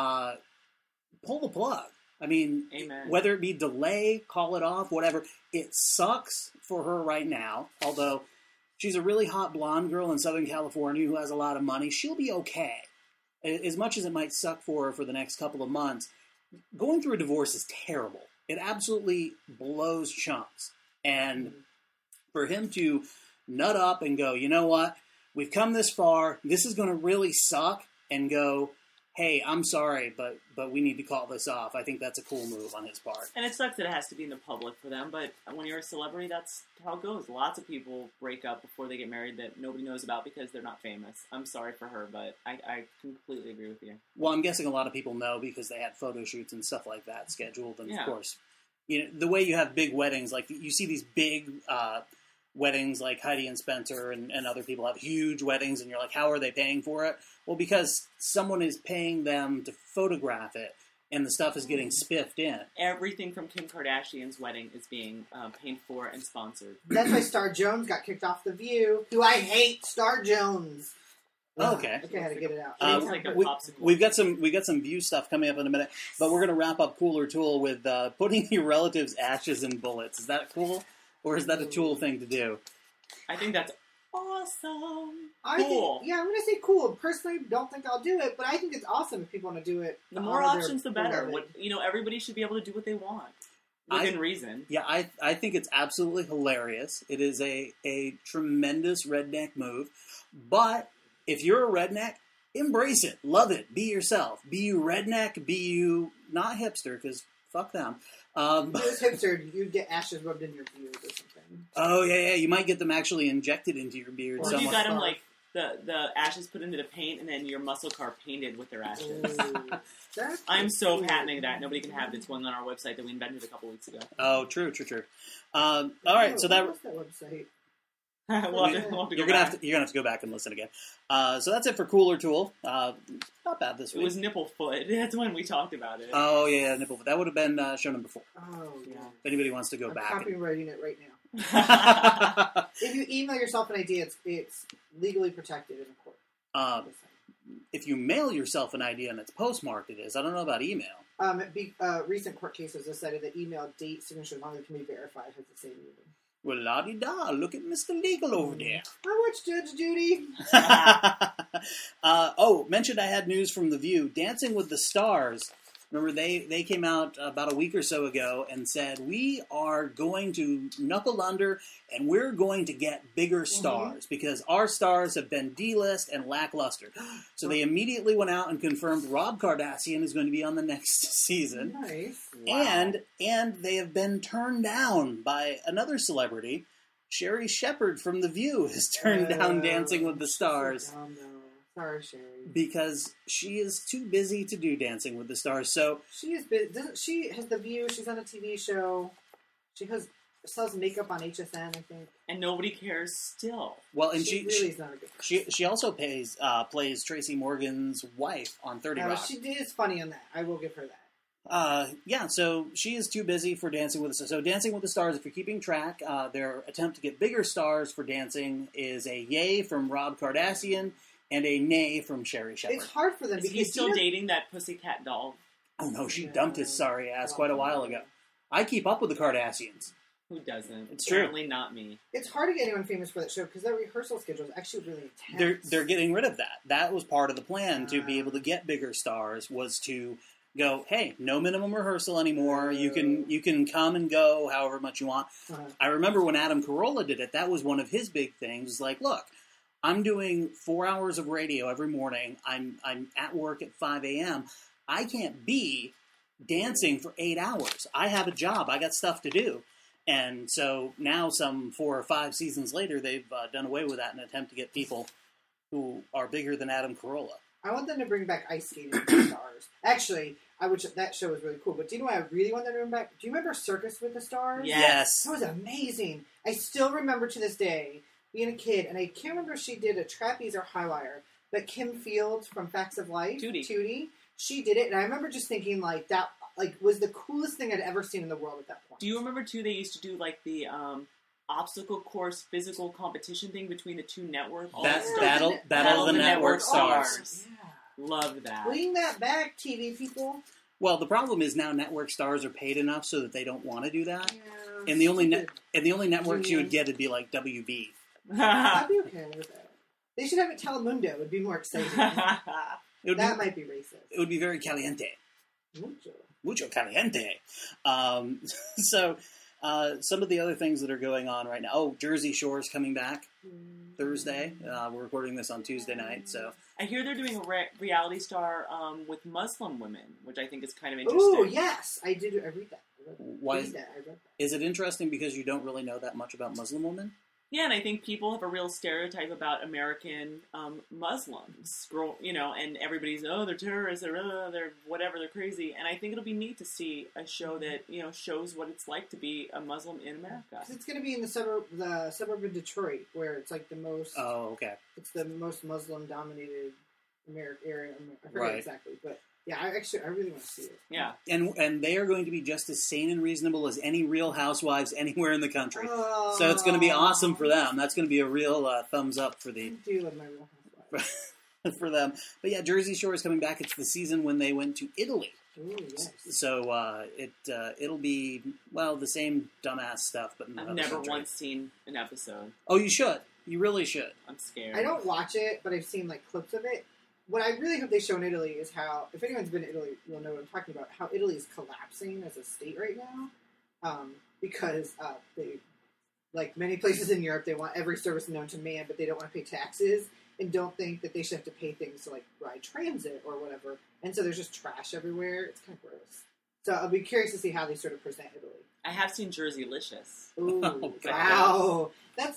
pull the plug. I mean, Amen. Whether it be delay, call it off, whatever, it sucks for her right now, although she's a really hot blonde girl in Southern California who has a lot of money. She'll be okay. As much as it might suck for her for the next couple of months, going through a divorce is terrible. It absolutely blows chunks. And for him to nut up and go, you know what, we've come this far, this is going to really suck, and go, hey, I'm sorry, but we need to call this off. I think that's a cool move on his part. And it sucks that it has to be in the public for them, but when you're a celebrity, that's how it goes. Lots of people break up before they get married that nobody knows about because they're not famous. I'm sorry for her, but I completely agree with you. Well, I'm guessing a lot of people know because they had photo shoots and stuff like that scheduled, and Yeah. of course, you know, the way you have big weddings, like you see these big weddings like Heidi and Spencer and other people have huge weddings, and you're like, how are they paying for it? Well, because someone is paying them to photograph it, and the stuff is getting spiffed in. Everything from Kim Kardashian's wedding is being paid for and sponsored. That's why Star Jones got kicked off The View. Do I hate Star Jones? Oh, okay. Okay, I had to get it out. It's like a popsicle. We've got some View stuff coming up in a minute, but we're going to wrap up Cooler Tool with putting your relatives' ashes in bullets. Is that cool, or is that a Tool thing to do? I think that's awesome. I'm going to say cool. Personally, don't think I'll do it, but I think it's awesome if people want to do it. The more options, the better. Everybody should be able to do what they want within reason. Yeah, I think it's absolutely hilarious. It is a tremendous redneck move, but if you're a redneck, embrace it, love it, be yourself, be you redneck, be you not hipster, because fuck them. If it was hipster, you'd get ashes rubbed in your beard or something. Oh yeah, you might get them actually injected into your beard. Or somewhere. you got them like the ashes put into the paint, and then your muscle car painted with their ashes. I'm so patenting that. Nobody can have it. It's one on our website that we invented a couple weeks ago. Oh, true. All right, so What's that website? we'll have to you're go gonna back. have to go back and listen again. So that's it for Cooler Tool. Not bad this It week. was Nipple Foot. That's when we talked about it. Oh yeah, nipple. That would have been show number 4. Oh, yeah. If anybody wants to go I'm back. copywriting it right now. and- If you email yourself an idea, it's legally protected in a court. if you mail yourself an idea and it's postmarked, it is. I don't know about email. Recent court cases decided that email, date, signature, as long as it can be verified, has the same meaning. Well, la-di-da, look at Mr. Legal over there. I watched Judge Judy. Mentioned I had news from The View. Dancing with the Stars Remember, they came out about a week or so ago and said, we are going to knuckle under and we're going to get bigger stars because our stars have been D-list and lackluster. So they immediately went out and confirmed Rob Kardashian is going to be on the next season. Nice. Wow. And they have been turned down by another celebrity. Sherry Shepherd from The View has turned down Dancing with the Stars. Sorry, Sherry. Because she is too busy to do Dancing with the Stars. So she is busy. Doesn't she has The View? She's on a TV show. She sells makeup on HSN, I think. And nobody cares still. Well, and she really is not a good person. She also plays Tracy Morgan's wife on 30 Rock. She is funny on that. I will give her that. Yeah, so she is too busy for Dancing with the Stars. So Dancing with the Stars, if you're keeping track, their attempt to get bigger stars for dancing is a yay from Rob Kardashian and a nay from Sherry Shepherd. It's hard for them Is because he still dating that pussycat doll? Oh no, she dumped his sorry ass quite a while ago. I keep up with the Kardashians. Who doesn't? It's Apparently not me. It's hard to get anyone famous for that show because their rehearsal schedule is actually really intense. They're getting rid of that. That was part of the plan to be able to get bigger stars was to go, hey, no minimum rehearsal anymore. You can come and go however much you want. I remember when Adam Carolla did it, that was one of his big things. Like, look, I'm doing 4 hours of radio every morning. I'm at work at 5 a.m. I can't be dancing for 8 hours. I have a job. I got stuff to do. And so now some 4 or 5 seasons later, they've done away with that in an attempt to get people who are bigger than Adam Carolla. I want them to bring back ice skating with the stars. Actually, that show was really cool. But do you know what I really want them to bring back? Do you remember Circus with the Stars? Yes. That was amazing. I still remember to this day being a kid, and I can't remember if she did a trapeze or high wire, but Kim Fields from Facts of Life, Tootie, she did it, and I remember just thinking that was the coolest thing I'd ever seen in the world at that point. Do you remember too? They used to do like the obstacle course physical competition thing between the two networks. Battle of the Network Stars. Yeah. Loved that. Bring that back, TV people. Well, the problem is now network stars are paid enough so that they don't want to do that. Yeah, and the only networks you would get would be like WB. I'd be okay with that. They should have it Telemundo. It would be more exciting. That might be racist. It would be very caliente. Mucho caliente. So some of the other things that are going on right now. Oh, Jersey Shore's coming back Thursday. We're recording this on Tuesday night. So I hear they're doing a reality star with Muslim women, which I think is kind of interesting. Oh, yes. I read that. Why is it interesting because you don't really know that much about Muslim women? Yeah, and I think people have a real stereotype about American Muslims, and everybody's, they're terrorists, they're whatever, they're crazy. And I think it'll be neat to see a show that, shows what it's like to be a Muslim in America. It's going to be in the suburb of Detroit, where it's like the most... Oh, okay. It's the most Muslim-dominated area. I forget exactly, but... Yeah, I really want to see it. Yeah. And they are going to be just as sane and reasonable as any Real Housewives anywhere in the country. So it's going to be awesome for them. That's going to be a real thumbs up for the... I do love my Real Housewives. for them. But yeah, Jersey Shore is coming back. It's the season when they went to Italy. Ooh, yes. So it'll be, the same dumbass stuff, but in I've never once seen an episode. Oh, you should. You really should. I'm scared. I don't watch it, but I've seen clips of it. What I really hope they show in Italy is how, if anyone's been to Italy, you'll know what I'm talking about, how Italy is collapsing as a state right now. Because they, like many places in Europe, they want every service known to man, but they don't want to pay taxes and don't think that they should have to pay things to ride transit or whatever. And so there's just trash everywhere. It's kind of gross. So I'll be curious to see how they sort of present Italy. I have seen Jerseylicious. Ooh, wow. That's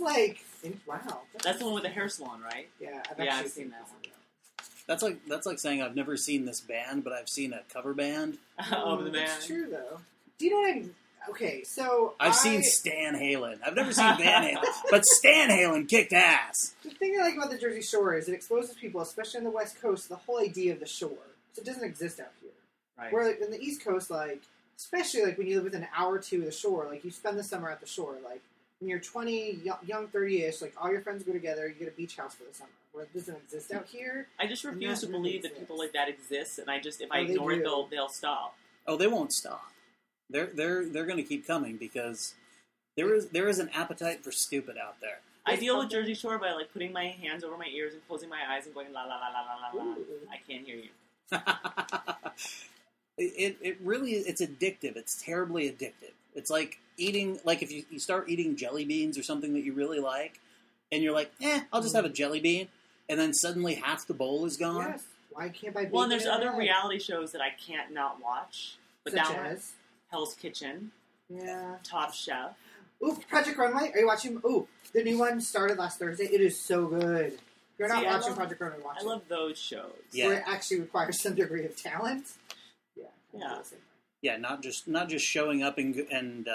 wow. That's the one with the hair salon, right? Yeah, I've seen that one. That's like saying I've never seen this band, but I've seen a cover band. Of the band. That's true, though. Do you know what I mean? Okay, so I've seen Stan Halen. I've never seen Van Halen, but Stan Halen kicked ass. The thing I like about the Jersey Shore is it exposes people, especially on the West Coast, to the whole idea of the shore. So it doesn't exist out here. Right. Where in the East Coast, especially when you live within an hour or two of the shore, you spend the summer at the shore. When you're 20, young 30-ish, all your friends go together, you get a beach house for the summer. Where it doesn't exist out here. I just refuse to believe that people like that exist, and if I ignore it, they'll stop. Oh, they won't stop. They're going to keep coming because there is an appetite for stupid out there. I deal with Jersey Shore by putting my hands over my ears and closing my eyes and going la la la la la la la. I can't hear you. It really, it's addictive. It's terribly addictive. It's like eating, like if you start eating jelly beans or something that you really like, and you're like, I'll just have a jelly bean, and then suddenly half the bowl is gone. Yes. Why can't I buy bacon? Well, and there's other bread? reality shows that I can't not watch. But Such that one, as? Hell's Kitchen, Yeah. Top Chef. Ooh, Project Runway. Are you watching? Ooh, the new one started last Thursday. It is so good. If you're not See, I watching love- Project Runway, watch I it. love those shows. Yeah. Where it actually requires some degree of talent. Yeah. Yeah. Yeah, not just showing up and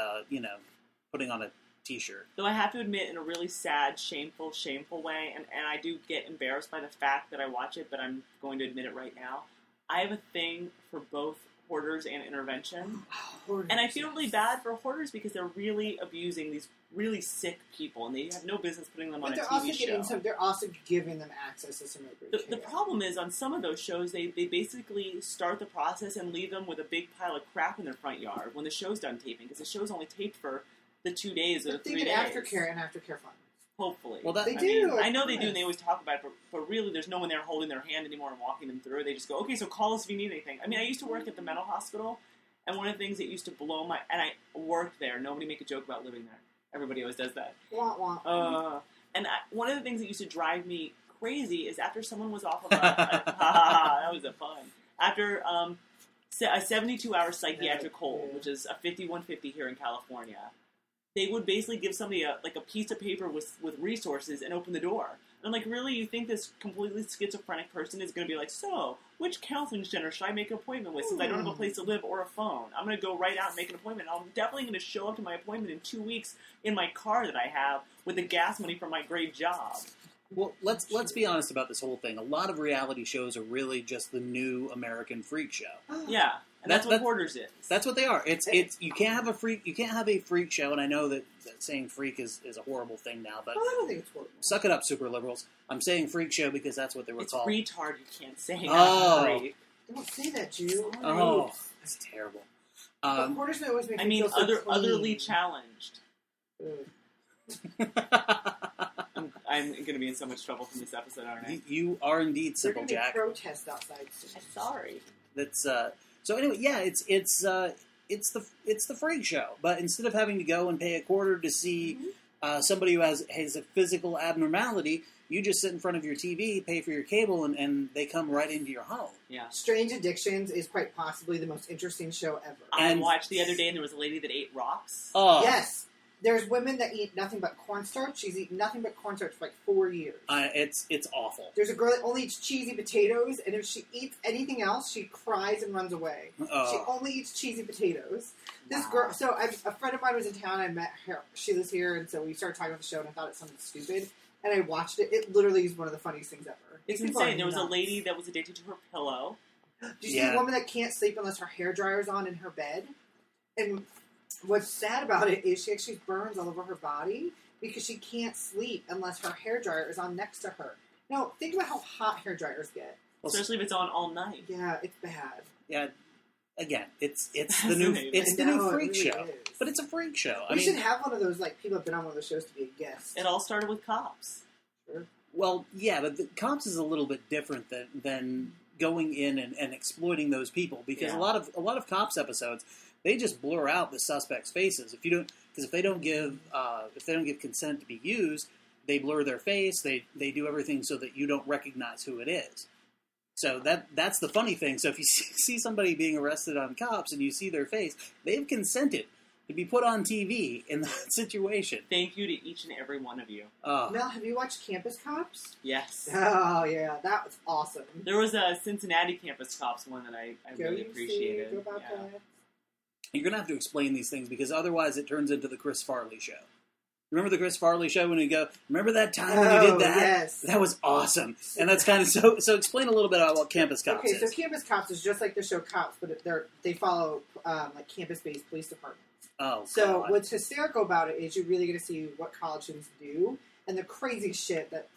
putting on a t-shirt. Though I have to admit, in a really sad, shameful way, and I do get embarrassed by the fact that I watch it, but I'm going to admit it right now. I have a thing for both hoarders and intervention. And I feel really bad for hoarders because they're really abusing these really sick people, and they have no business putting them on But a they're also TV show. they're also giving them access to some of The problem is, on some of those shows, they basically start the process and leave them with a big pile of crap in their front yard when the show's done taping, because the show's only taped for the 2 days or the But they 3 get days. aftercare and aftercare funds. Hopefully. Well, They I do. mean, I know they yes. do, and they always talk about it, but really there's no one there holding their hand anymore and walking them through. They just go, okay, so call us if you need anything. I mean, I used to work at the mental hospital, and one of the things that used to blow my... And I worked there. Nobody make a joke about living there. Everybody always does that. Wah, wah. One of the things that used to drive me crazy is after someone was off of that was a fun. After a 72-hour psychiatric hold, which is a 5150 here in California, they would basically give somebody a piece of paper with resources and open the door. And I'm like, really? You think this completely schizophrenic person is going to be like, so, which counseling center should I make an appointment with since I don't have a place to live or a phone? I'm going to go right out and make an appointment. I'm definitely going to show up to my appointment in 2 weeks in my car that I have with the gas money from my great job. Well, let's be honest about this whole thing. A lot of reality shows are really just the new American freak show. Yeah, and that's what Hoarders is. That's what they are. It's you can't have a freak show, and I know that saying freak is a horrible thing now, but Well, I don't think it's horrible. suck it up, super liberals. I'm saying freak show because that's what they were It's called. retard, you can't say. Oh. Freak. Don't say that, Jew. Oh, that's terrible. But Hoarders always make I me mean, feel so clean. otherly challenged. Ugh. I'm going to be in so much trouble from this episode, aren't I? You are indeed They're simple, going to Jack. protest outside soon. I'm sorry. That's so anyway. Yeah, it's the freak show, but instead of having to go and pay a quarter to see somebody who has a physical abnormality, you just sit in front of your TV, pay for your cable, and they come right into your home. Yeah. Strange Addictions is quite possibly the most interesting show ever. I And- watched the other day, and there was a lady that ate rocks. Oh, Yes. There's women that eat nothing but cornstarch. She's eaten nothing but cornstarch for like 4 years. it's awful. There's a girl that only eats cheesy potatoes, and if she eats anything else, she cries and runs away. Oh. She only eats cheesy potatoes. This Wow. girl, so a friend of mine was in town. I met her. She lives here, and so we started talking about the show, and I thought it sounded stupid. And I watched it. It literally is one of the funniest things ever. It's People are insane. There was a nuts. lady that was addicted to her pillow. Do you see Yeah. a woman that can't sleep unless her hair dryer's on in her bed? And what's sad about it is she actually burns all over her body because she can't sleep unless her hair dryer is on next to her. Now, think about how hot hair dryers get. Well, Especially if it's on all night. Yeah, it's bad. yeah. Again, it's the new freak It really show, is. but it's a freak show. We should have one of those, like, people have been on one of those shows to be a guest. It all started with Cops. Sure. Well, yeah, but the Cops is a little bit different than going in and exploiting those people because Yeah. a lot of Cops episodes they just blur out the suspects' faces. If they don't give consent to be used, they blur their face. They do everything so that you don't recognize who it is. So that's the funny thing. So if you see somebody being arrested on Cops and you see their face, they've consented to be put on TV in that situation. Thank you to each and every one of you. Mel, have you watched Campus Cops? Yes. Oh, yeah, that was awesome. There was a Cincinnati Campus Cops one that I Go really you see, appreciated. go about Yeah. that. You're going to have to explain these things because otherwise it turns into the Chris Farley show. Remember the Chris Farley show when you go, remember that time when you did that? Yes. That was awesome. And that's kind of so explain a little bit about what Campus Cops Okay, so is. Campus Cops is just like the show Cops, but they follow like campus-based police departments. Oh, So God. what's hysterical about it is you really get to see what college students do and the crazy shit that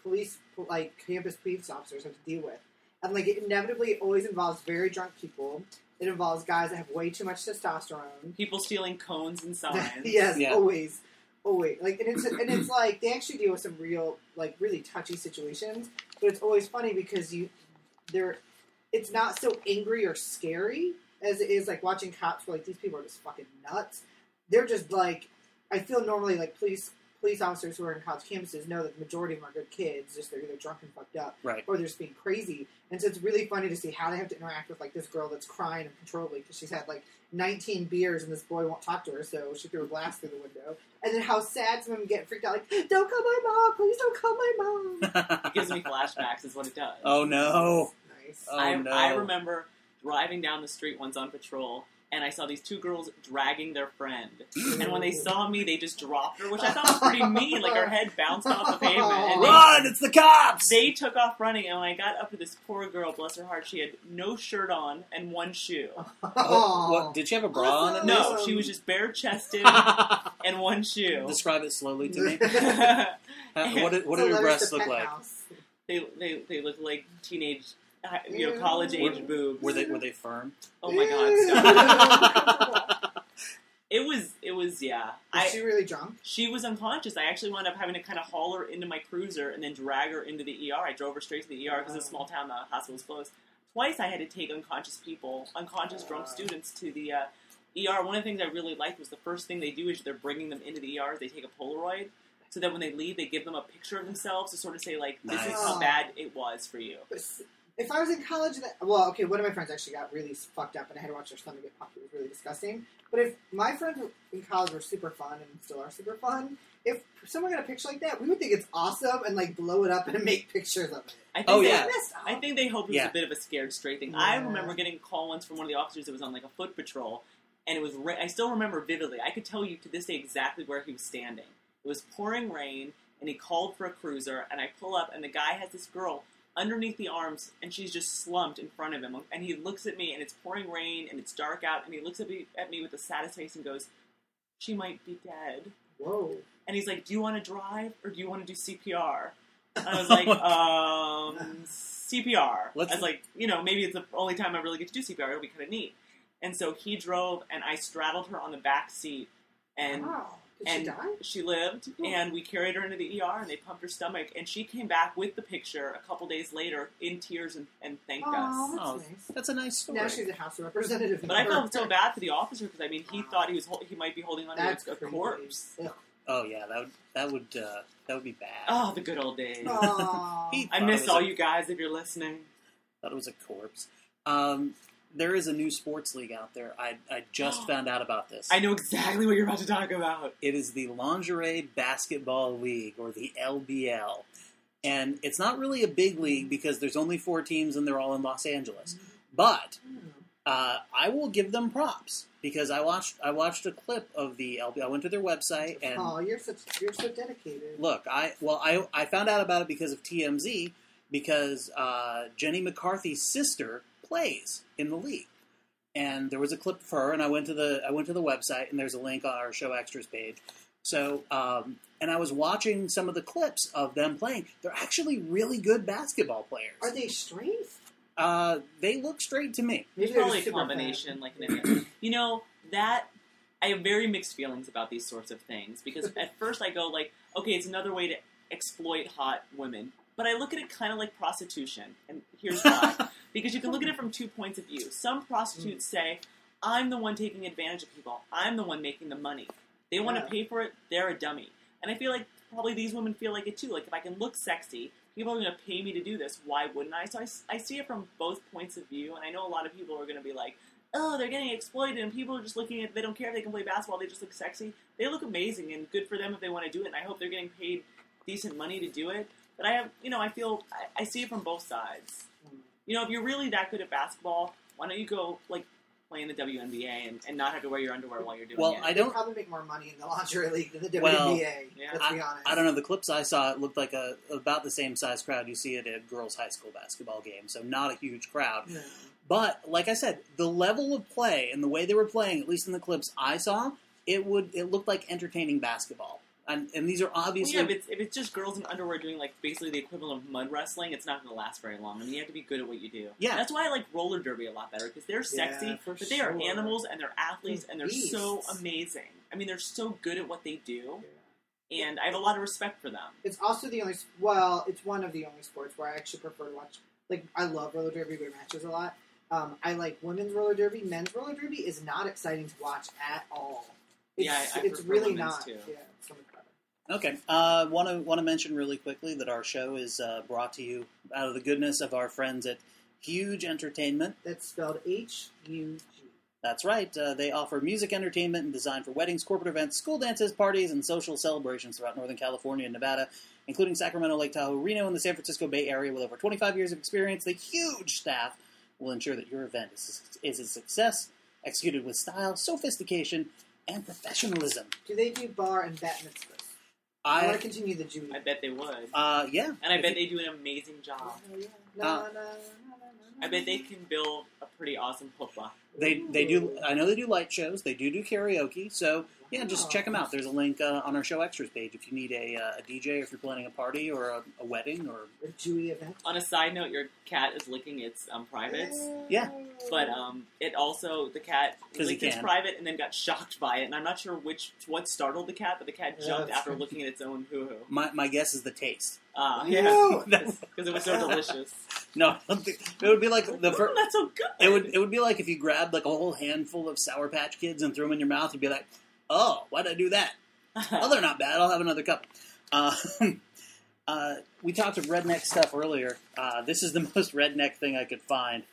campus police officers have to deal with. And like it inevitably always involves very drunk people. It involves guys that have way too much testosterone. People stealing cones and signs. Yes, Yeah. always. Like and it's like they actually deal with some real like really touchy situations, but it's always funny because it's not so angry or scary as it is, like, watching cops, like, these people are just fucking nuts. They're just, like, I feel normally, like, police officers who are in college campuses know that the majority of them are good kids, just they're either drunk and fucked up, Right. or they're just being crazy. And so it's really funny to see how they have to interact with, like, this girl that's crying uncontrollably because she's had, like, 19 beers and this boy won't talk to her, so she threw a glass through the window. And then how sad some of them get freaked out, like, don't call my mom, please don't call my mom. It gives me flashbacks is what it does. Oh, no. Nice. Oh, I no. remember driving down the street once on patrol, and I saw these two girls dragging their friend. And when they saw me, they just dropped her, which I thought was pretty mean. Like, her head bounced off the pavement. And Run! It's the cops! they took off running, and when I got up to this poor girl, bless her heart, she had no shirt on and one shoe. What, did she have a bra on? at No, Awesome. she was just bare-chested least? and one shoe. Describe it slowly to me. they What do your breasts look like? look like teenage, college-age boobs. Were they firm? Oh my god. It was yeah. Was she really drunk? She was unconscious. I actually wound up having to kind of haul her into my cruiser and then drag her into the ER. I drove her straight to the ER because it's a small town, the hospital was closed. Twice I had to take unconscious drunk students to the ER. One of the things I really liked was the first thing they do is they're bringing them into the ER is they take a Polaroid. So that when they leave, they give them a picture of themselves to sort of say, like, this is Nice. how bad it was for you. If I was in college, one of my friends actually got really fucked up, and I had to watch their stomach get pumped. It was really disgusting. But if my friends in college were super fun and still are super fun, if someone got a picture like that, we would think it's awesome and like blow it up and make pictures of it. I think Oh, they, yeah. I think they hoped it was Yeah. a bit of a scared straight thing. Yeah. I remember getting a call once from one of the officers that was on like a foot patrol, and it was I still remember vividly. I could tell you to this day exactly where he was standing. It was pouring rain, and he called for a cruiser, and I pull up, and the guy has this girl underneath the arms, and she's just slumped in front of him. And he looks at me, and it's pouring rain, and it's dark out, and he looks at me with the saddest face and goes, "She might be dead." Whoa. And he's like, "Do you want to drive, or do you want to do CPR?" And I was like, CPR. I was like, maybe it's the only time I really get to do CPR. It'll be kind of neat. And so he drove, and I straddled her on the back seat, and Wow. Did she die? she lived, and we carried her into the ER, and they pumped her stomach, and she came back with the picture a couple days later in tears and thanked us. Aw, Oh, that's nice. that's a nice story. Now she's a House of Representative. But I felt so bad for the officer because he thought he might be holding on That's to a crazy. corpse. Ugh. Oh yeah, that would be bad. Oh, the good old days. Aw. He I thought miss it was all a- you guys if you're listening. Thought it was a corpse. There is a new sports league out there. I just found out about this. I know exactly what you're about to talk about. It is the Lingerie Basketball League, or the LBL. And it's not really a big league because there's only 4 teams and they're all in Los Angeles. But I will give them props because I watched a clip of the LBL. I went to their website and Oh, you're so dedicated. look, I found out about it because of TMZ because Jenny McCarthy's sister plays in the league, and there was a clip of her, and I went to the website, and there's a link on our show extras page. So, and I was watching some of the clips of them playing. They're actually really good basketball players. Are they straight? They look straight to me. Maybe It's they're probably a super combination, like in any that I have very mixed feelings about these sorts of things because at first I go like, okay, it's another way to exploit hot women, but I look at it kind of like prostitution, and here's why: because you can look at it from 2 points of view. Some prostitutes say, "I'm the one taking advantage of people. I'm the one making the money. They want to pay for it. They're a dummy." And I feel like probably these women feel like it too. Like if I can look sexy, people are going to pay me to do this. Why wouldn't I? So I see it from both points of view, and I know a lot of people are going to be like, "Oh, they're getting exploited," and people are just looking at. They don't care if they can play basketball. They just look sexy. They look amazing, and good for them if they want to do it. And I hope they're getting paid decent money to do it. But I see it from both sides. If you're really that good at basketball, why don't you go like play in the WNBA and not have to wear your underwear while you're doing Well, it? I They don't. probably make more money in the lingerie league than the WNBA. Well, yeah. Let's be honest. I don't know. The clips I saw, it looked like about the same size crowd you see at a girls' high school basketball game. So not a huge crowd. No. But like I said, the level of play and the way they were playing, at least in the clips I saw, it looked like entertaining basketball. And these are obviously Well, yeah, if it's just girls in underwear doing like basically the equivalent of mud wrestling, it's not going to last very long. I mean, you have to be good at what you do. Yeah. That's why I like roller derby a lot better because they're sexy, Yeah, for but they are sure. animals and they're athletes and they're so Beasts. amazing. I mean, they're so good at what they do, and I have a lot of respect for them. It's also it's one of the only sports where I actually prefer to watch. Like, I love roller derby, but it matches a lot. I like women's roller derby. Men's roller derby is not exciting to watch at all. It's, Yeah, I it's prefer really women's not. too. Yeah, it's so much better. Okay. Want to mention really quickly that our show is brought to you out of the goodness of our friends at Huge Entertainment. That's spelled H-U-G. That's right. They offer music entertainment and design for weddings, corporate events, school dances, parties, and social celebrations throughout Northern California and Nevada, including Sacramento, Lake Tahoe, Reno, and the San Francisco Bay Area. With over 25 years of experience, the huge staff will ensure that your event is a success, executed with style, sophistication, and professionalism. Do they do bar and bat mitzvahs? I want to continue the Judy. I bet they would. Yeah. And I bet they do an amazing job. Oh, yeah. Na, na, na, na, I bet they can build a pretty awesome chuppah. They do. I know they do light shows. They do karaoke. So yeah, just check them out. There's a link on our show extras page if you need a DJ, or if you're planning a party or a wedding or a Jewy event. On a side note, your cat is licking its privates. Yeah. But it also, the cat 'Cause he licked its can. private and then got shocked by it, and I'm not sure what startled the cat, but the cat Yeah, jumped that's after funny. looking at its own hoo-hoo. my guess is the taste. Yeah, Ew. because it was so delicious. No, it would be like the first. That's so good. It would be like if you grabbed like a whole handful of Sour Patch Kids and threw them in your mouth. You'd be like, "Oh, why'd I do that? Oh, they're not bad. I'll have another cup." We talked of redneck stuff earlier. This is the most redneck thing I could find.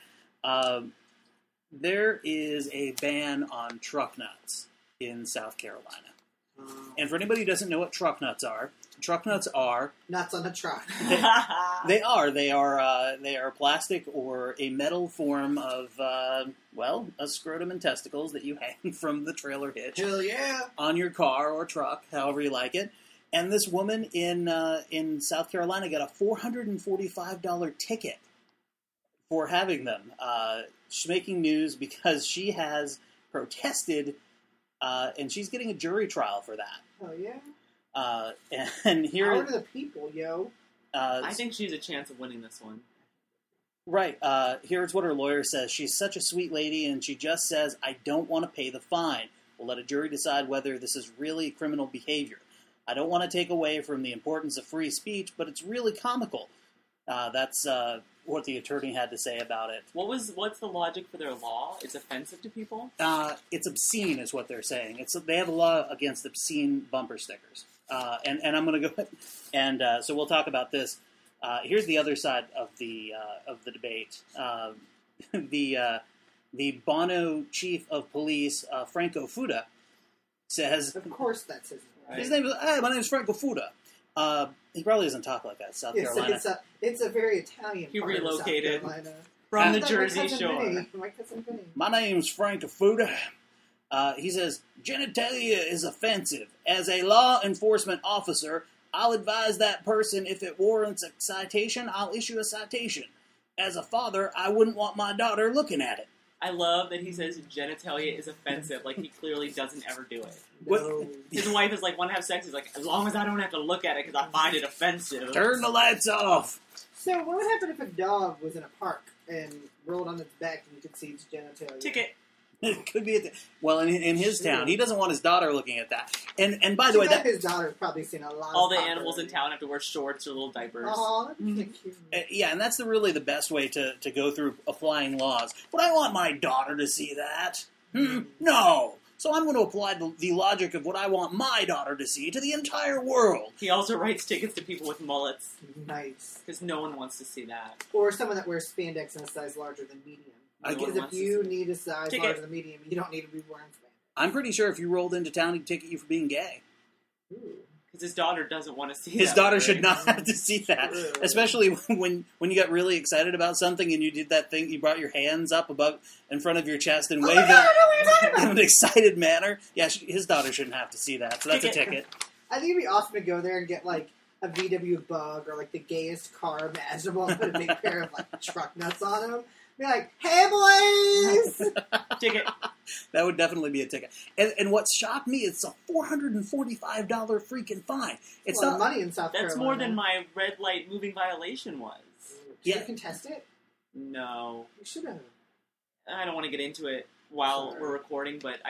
There is a ban on truck nuts in South Carolina. And for anybody who doesn't know what truck nuts are Nuts on a truck. they are plastic or a metal form of a scrotum and testicles that you hang from the trailer hitch Hell yeah. on your car or truck, however you like it. And this woman in South Carolina got a $445 ticket for having them. She's making news because she has protested, and she's getting a jury trial for that. Oh yeah. And here, Power to the people, yo. I think she's a chance of winning this one. right. Here's what her lawyer says. She's such a sweet lady, and she just says, "I don't want to pay the fine. We'll let a jury decide whether this is really criminal behavior. I don't want to take away from the importance of free speech, but it's really comical." That's what the attorney had to say about it. What's the logic for their law? It's offensive to people? It's obscene, is what they're saying. They have a law against obscene bumper stickers, and I'm going to go and so we'll talk about this. Here's the other side of the debate. The Bono chief of police, Franco Fuda, says, Of course, that's his name. his name is, "Hey, my name is Franco Fuda." He probably doesn't talk like that, South Carolina. It's a very Italian. He part of South relocated. Carolina. From the Like Jersey my cousin Shore. Vinny. My cousin Vinny. My name's Franco Fuda. He says, "Genitalia is offensive. As a law enforcement officer, I'll advise that person if it warrants a citation, I'll issue a citation. As a father, I wouldn't want my daughter looking at it." I love that he says genitalia is offensive, like he clearly doesn't ever do it. No. His wife is like, want to have sex? He's like, as long as I don't have to look at it because I find it offensive. Turn the lights off. So what would happen if a dog was in a park and rolled on its back and you could see its genitalia? Ticket. It could be in his town. He doesn't want his daughter looking at that. And by the way, that his daughter's probably seen a lot. All of the cock animals in already. town have to wear shorts or little diapers. Aw, that's cute. yeah, and that's really the best way to go through applying laws. Would I want my daughter to see that? No. So I'm going to apply the logic of what I want my daughter to see to the entire world. He also writes tickets to people with mullets Nice. because no one wants to see that. Or someone that wears spandex in a size larger than medium. I No one Because if wants to you see need a size Ticket. larger than medium, you don't need to be wearing spandex. I'm pretty sure if you rolled into town, he'd ticket you for being gay. Ooh. Because his daughter doesn't want to see His that. daughter right? should not have to see that, True. especially when you got really excited about something and you did that thing. You brought your hands up above in front of your chest and Oh my waved God, I know it what you're talking in about! an excited manner. Yeah, his daughter shouldn't have to see that, so that's a ticket. I think it'd be awesome to go there and get like a VW Bug or like the gayest car imaginable and put a big pair of like truck nuts on them. Be like, "Hey boys!" Ticket. That would definitely be a ticket. And what shocked me is a $445 freaking fine. It's a lot of not. money in South That's Carolina. more than my red light moving violation was. Should Yeah. you contest it? No. You should have. I don't want to get into it while Sorry. we're recording, but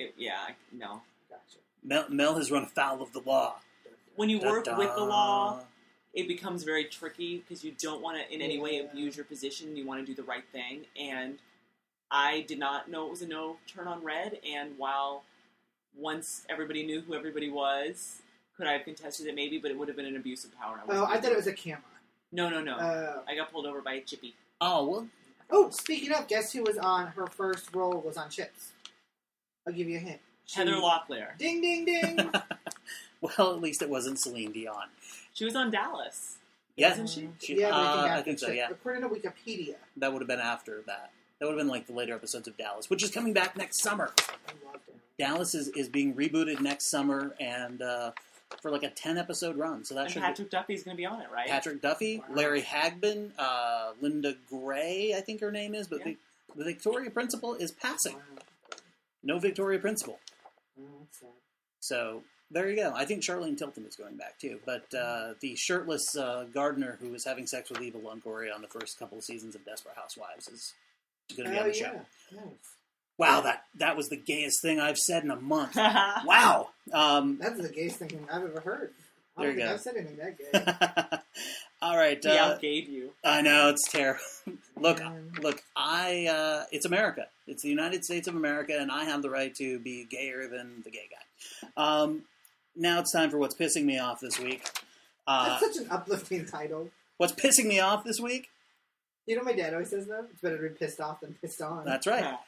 no. Gotcha. Mel has run afoul of the law. When you work Da-da. with the law, it becomes very tricky because you don't want to in any way abuse your position. You want to do the right thing, and I did not know it was a no turn on Red, and while once everybody knew who everybody was, could I have contested it? Maybe, but it would have been an abuse of power. I thought it was a camera. No. I got pulled over by a chippy. Oh, well. Oh, speaking of, guess who was on her first role was on Chips? I'll give you a hint. Heather Locklear. Ding, ding, ding. Well, at least it wasn't Celine Dion. She was on Dallas. Yeah. Wasn't she? I think so, yeah. According to Wikipedia. That would have been after that. That would have been like the later episodes of Dallas, which is coming back next summer. I love that. Dallas is being rebooted next summer, and for like a 10-episode run. So that And should Patrick Duffy's going to be on it, right? Patrick Duffy, Wow. Larry Hagman, Linda Gray, I think her name is, but Yeah. the Victoria Principal is passing. Wow. No Victoria Principal. Oh, that's sad. So there you go. I think Charlene Tilton is going back too. But the shirtless gardener who was having sex with Eva Longoria on the first couple of seasons of Desperate Housewives is going to be on the show. Nice. Wow, that was the gayest thing I've said in a month. Wow. That's the gayest thing I've ever heard. I There don't you think go. I've said anything that gay. All right. He outgave you. I know, it's terrible. Look, Man. it's America. It's the United States of America, and I have the right to be gayer than the gay guy. Now it's time for What's Pissing Me Off this week. That's such an uplifting title. What's pissing me off this week? You know what my dad always says, though? It's better to be pissed off than pissed on. That's right.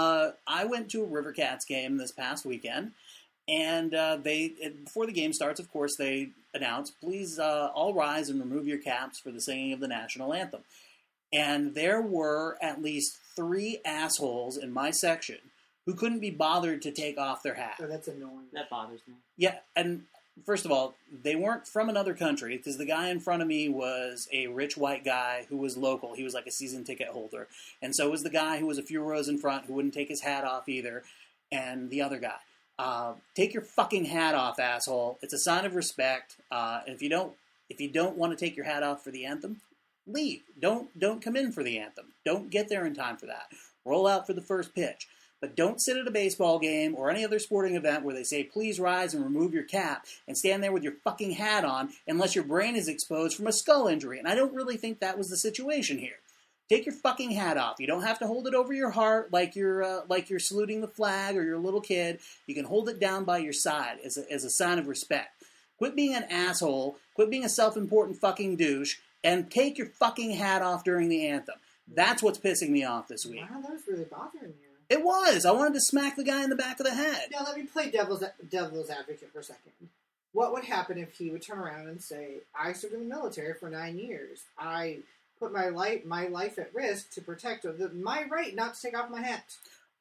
I went to a River Cats game this past weekend, and before the game starts, of course, they announce, please all rise and remove your caps for the singing of the national anthem. And there were at least 3 assholes in my section who couldn't be bothered to take off their hat. Oh, that's annoying. That bothers me. Yeah, and first of all, they weren't from another country, because the guy in front of me was a rich white guy who was local. He was like a season ticket holder. And so was the guy who was a few rows in front who wouldn't take his hat off either, and the other guy. Take your fucking hat off, asshole. It's a sign of respect. And if you don't want to take your hat off for the anthem, leave. Don't come in for the anthem. Don't get there in time for that. Roll out for the first pitch. But don't sit at a baseball game or any other sporting event where they say, please rise and remove your cap, and stand there with your fucking hat on unless your brain is exposed from a skull injury. And I don't really think that was the situation here. Take your fucking hat off. You don't have to hold it over your heart like you're saluting the flag or you're a little kid. You can hold it down by your side as a sign of respect. Quit being an asshole. Quit being a self-important fucking douche. And take your fucking hat off during the anthem. That's what's pissing me off this week. Wow, that was really bothering you. It was. I wanted to smack the guy in the back of the head. Now, let me play devil's advocate for a second. What would happen if he would turn around and say, I served in the military for 9 years. I put my life at risk to protect my right not to take off my hat.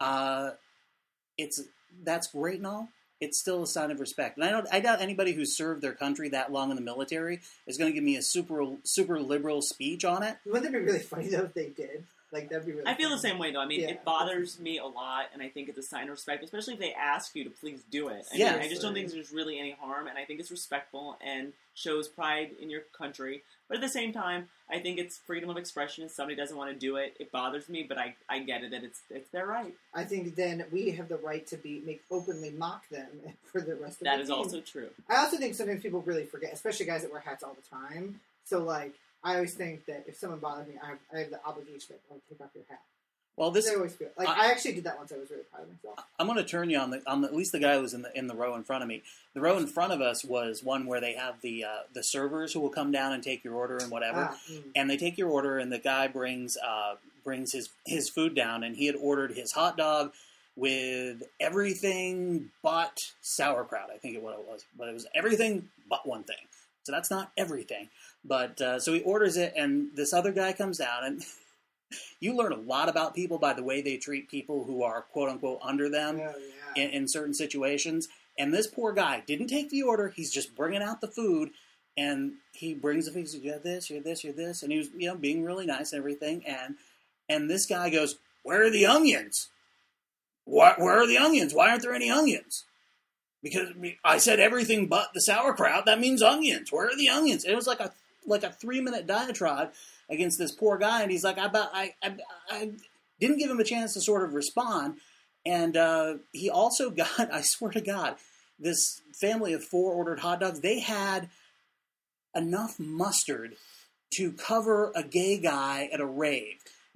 That's great and all. It's still a sign of respect. And I doubt anybody who's served their country that long in the military is going to give me a super liberal speech on it. Wouldn't it be really funny, though, if they did? Like, that'd be really I feel the funny. same way, though. I mean, Yeah. it bothers me a lot, and I think it's a sign of respect, especially if they ask you to please do it. I Yeah. mean, I just don't think there's really any harm, and I think it's respectful and shows pride in your country. But at the same time, I think it's freedom of expression. If somebody doesn't want to do it, it bothers me, but I get it that it's their right. I think then we have the right to openly mock them for the rest of That the is team. also true. I also think sometimes people really forget, especially guys that wear hats all the time. So, like, I always think that if someone bothers me, I have the obligation to take off your hat. Well, I always feel like I actually did that once. I was really proud of myself. I'm going to turn you on at least the guy who was in the row in front of me. The row in front of us was one where they have the servers who will come down and take your order and whatever. And they take your order, and the guy brings his food down, and he had ordered his hot dog with everything but sauerkraut. I think it was, but it was everything but one thing. So that's not everything. But so he orders it, and this other guy comes down, and you learn a lot about people by the way they treat people who are quote unquote under them in certain situations. And this poor guy didn't take the order. He's just bringing out the food, and he brings the food. He says, "You're this, you're this, you're this," and he was being really nice and everything. And this guy goes, "Where are the onions? Where are the onions? Why aren't there any onions?" Because I said everything but the sauerkraut. That means onions. Where are the onions? And it was like a 3-minute diatribe against this poor guy, and he's like, I didn't give him a chance to sort of respond, and he also got, I swear to God, this family of 4 ordered hot dogs. They had enough mustard to cover a gay guy at a rave.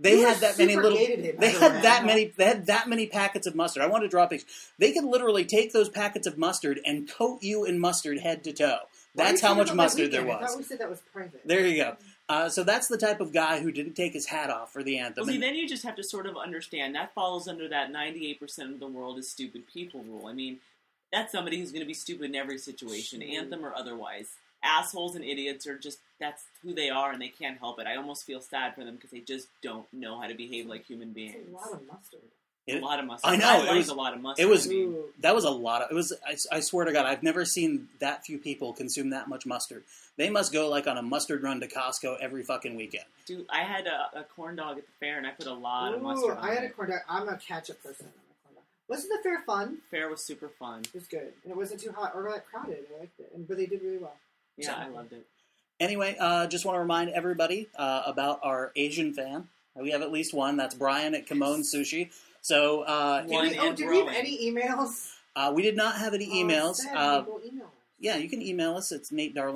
They You had were that many super little. gated him, They by the had way. that many. They had that many packets of mustard. I want to draw a picture. They could literally take those packets of mustard and coat you in mustard head to toe. Why are you That's how talking much about my mustard there weekend? I was. thought we said that was private. There you go. So that's the type of guy who didn't take his hat off for the anthem. Well, see, And- then you just have to sort of understand that falls under that 98% of the world is stupid people rule. I mean, that's somebody who's going to be stupid in every situation, anthem or otherwise. Assholes and idiots are just, that's who they are, and they can't help it. I almost feel sad for them because they just don't know how to behave like human beings. It's a lot of mustard. A lot of mustard. I know, I it like was- a lot of mustard. it was- I mean, Ooh. That was a lot of. It was. I swear to God, I've never seen that few people consume that much mustard. They must go like on a mustard run to Costco every fucking weekend. dude, I had a corn dog at the fair, and I put a lot of Ooh, mustard on I had a it. corn dog. I'm a ketchup person. On my corn dog. Wasn't the fair fun? Fair was super fun. It was good. And it wasn't too hot or like crowded. I liked it. But they did really well. Yeah, I loved it. Anyway, just want to remind everybody about our Asian fan. We have at least one. That's Brian at Kimon Sushi. So One Did and we have growing. any emails? we did not have any emails. Sad, people email us. Yeah, you can email us. It's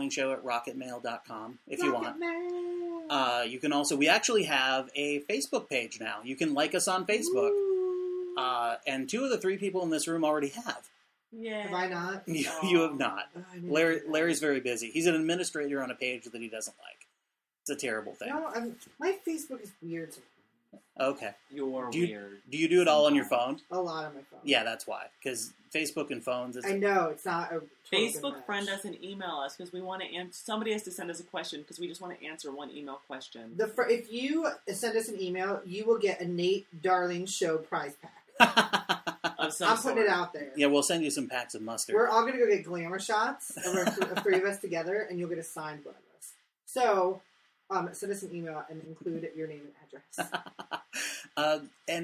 natedarlingshow@rocketmail.com if you want. Rocketman. You can also, we actually have a Facebook page now. You can like us on Facebook. Ooh. And 2 of the 3 people in this room already have. Yeah. Have I not? You have not. Oh, I need to do that. Larry's very busy. He's an administrator on a page that he doesn't like. It's a terrible thing. No, my Facebook is weird. sometimes. Okay. You're Do you- weird. Do you do it all on your phone? A lot on my phone. Yeah, that's why. Because Facebook and phones, it's, I know it's not a total good Facebook match. friend us and email us because we want to answer. Somebody has to send us a question because we just want to answer one email question. If you send us an email, you will get a Nate Darling Show prize pack. Of some I'm putting sort. it out there. yeah, we'll send you some packs of mustard. We're all going to go get glamour shots, and we're the 3 of us together, and you'll get a signed one of us. So, send us an email and include your name and address.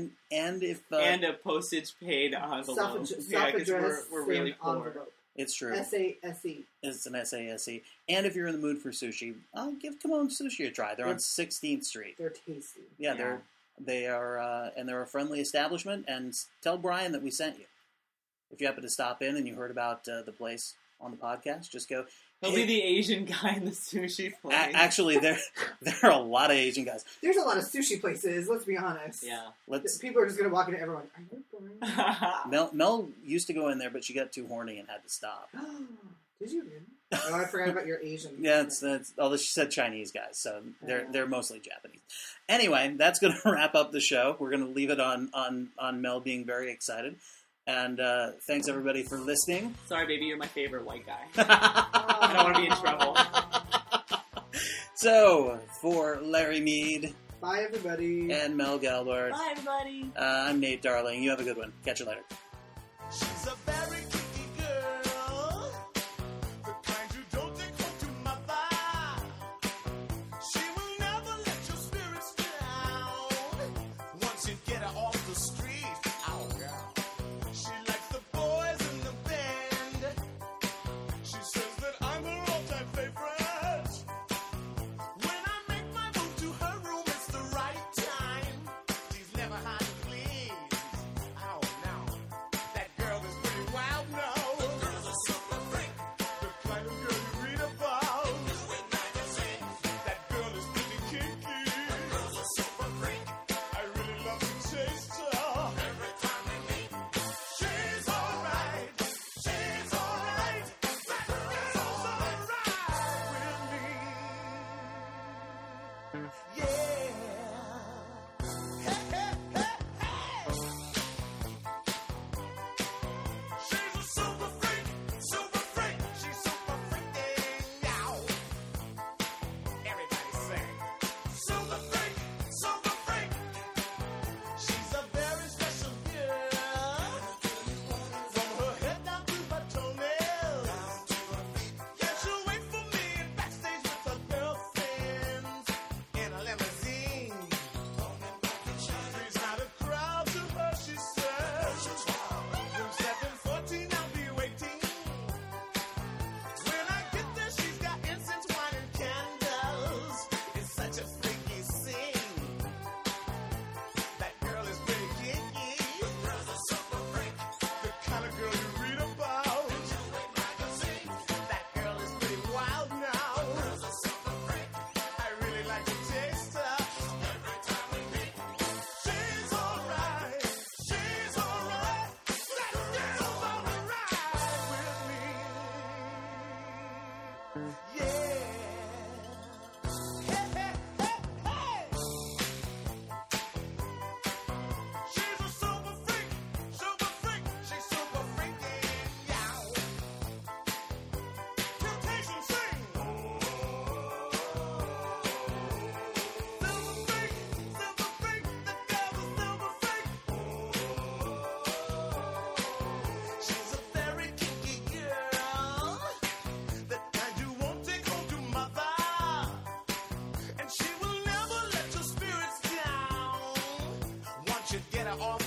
And if And a postage paid envelope. Yeah, 'cause Self-addressed we're really stamped poor. envelope. it's true, SASE. it's an SASE. And if you're in the mood for sushi, give Kimon Sushi a try. They're on 16th Street. They're tasty. Yeah, Yeah. they are, and they're a friendly establishment. And tell Brian that we sent you. If you happen to stop in and you heard about the place on the podcast, just go. He'll be the Asian guy in the sushi place. Actually, there are a lot of Asian guys. There's a lot of sushi places, let's be honest. Yeah. People are just going to walk into everyone. Are you boring? Mel used to go in there, but she got too horny and had to stop. Did you really? Oh, I forgot about your Asian. Yeah, although she said Chinese guys, so they're mostly Japanese. Anyway, that's going to wrap up the show. We're going to leave it on Mel being very excited. And thanks everybody for listening. Sorry, baby, you're my favorite white guy. I don't want to be in trouble. So, for Larry Mead Bye, everybody. and Mel Gelbart, Bye, everybody. I'm Nate Darling. You have a good one. Catch you later. She's a very kinky girl, the kind you don't take home to mother. She will never let your spirits down. Once you get her off the street, oh yeah. She likes the boys in the band. She says that I'm her all-time favorite. When I make my move to her room, it's the right time. She's never hard to please. Oh no. that off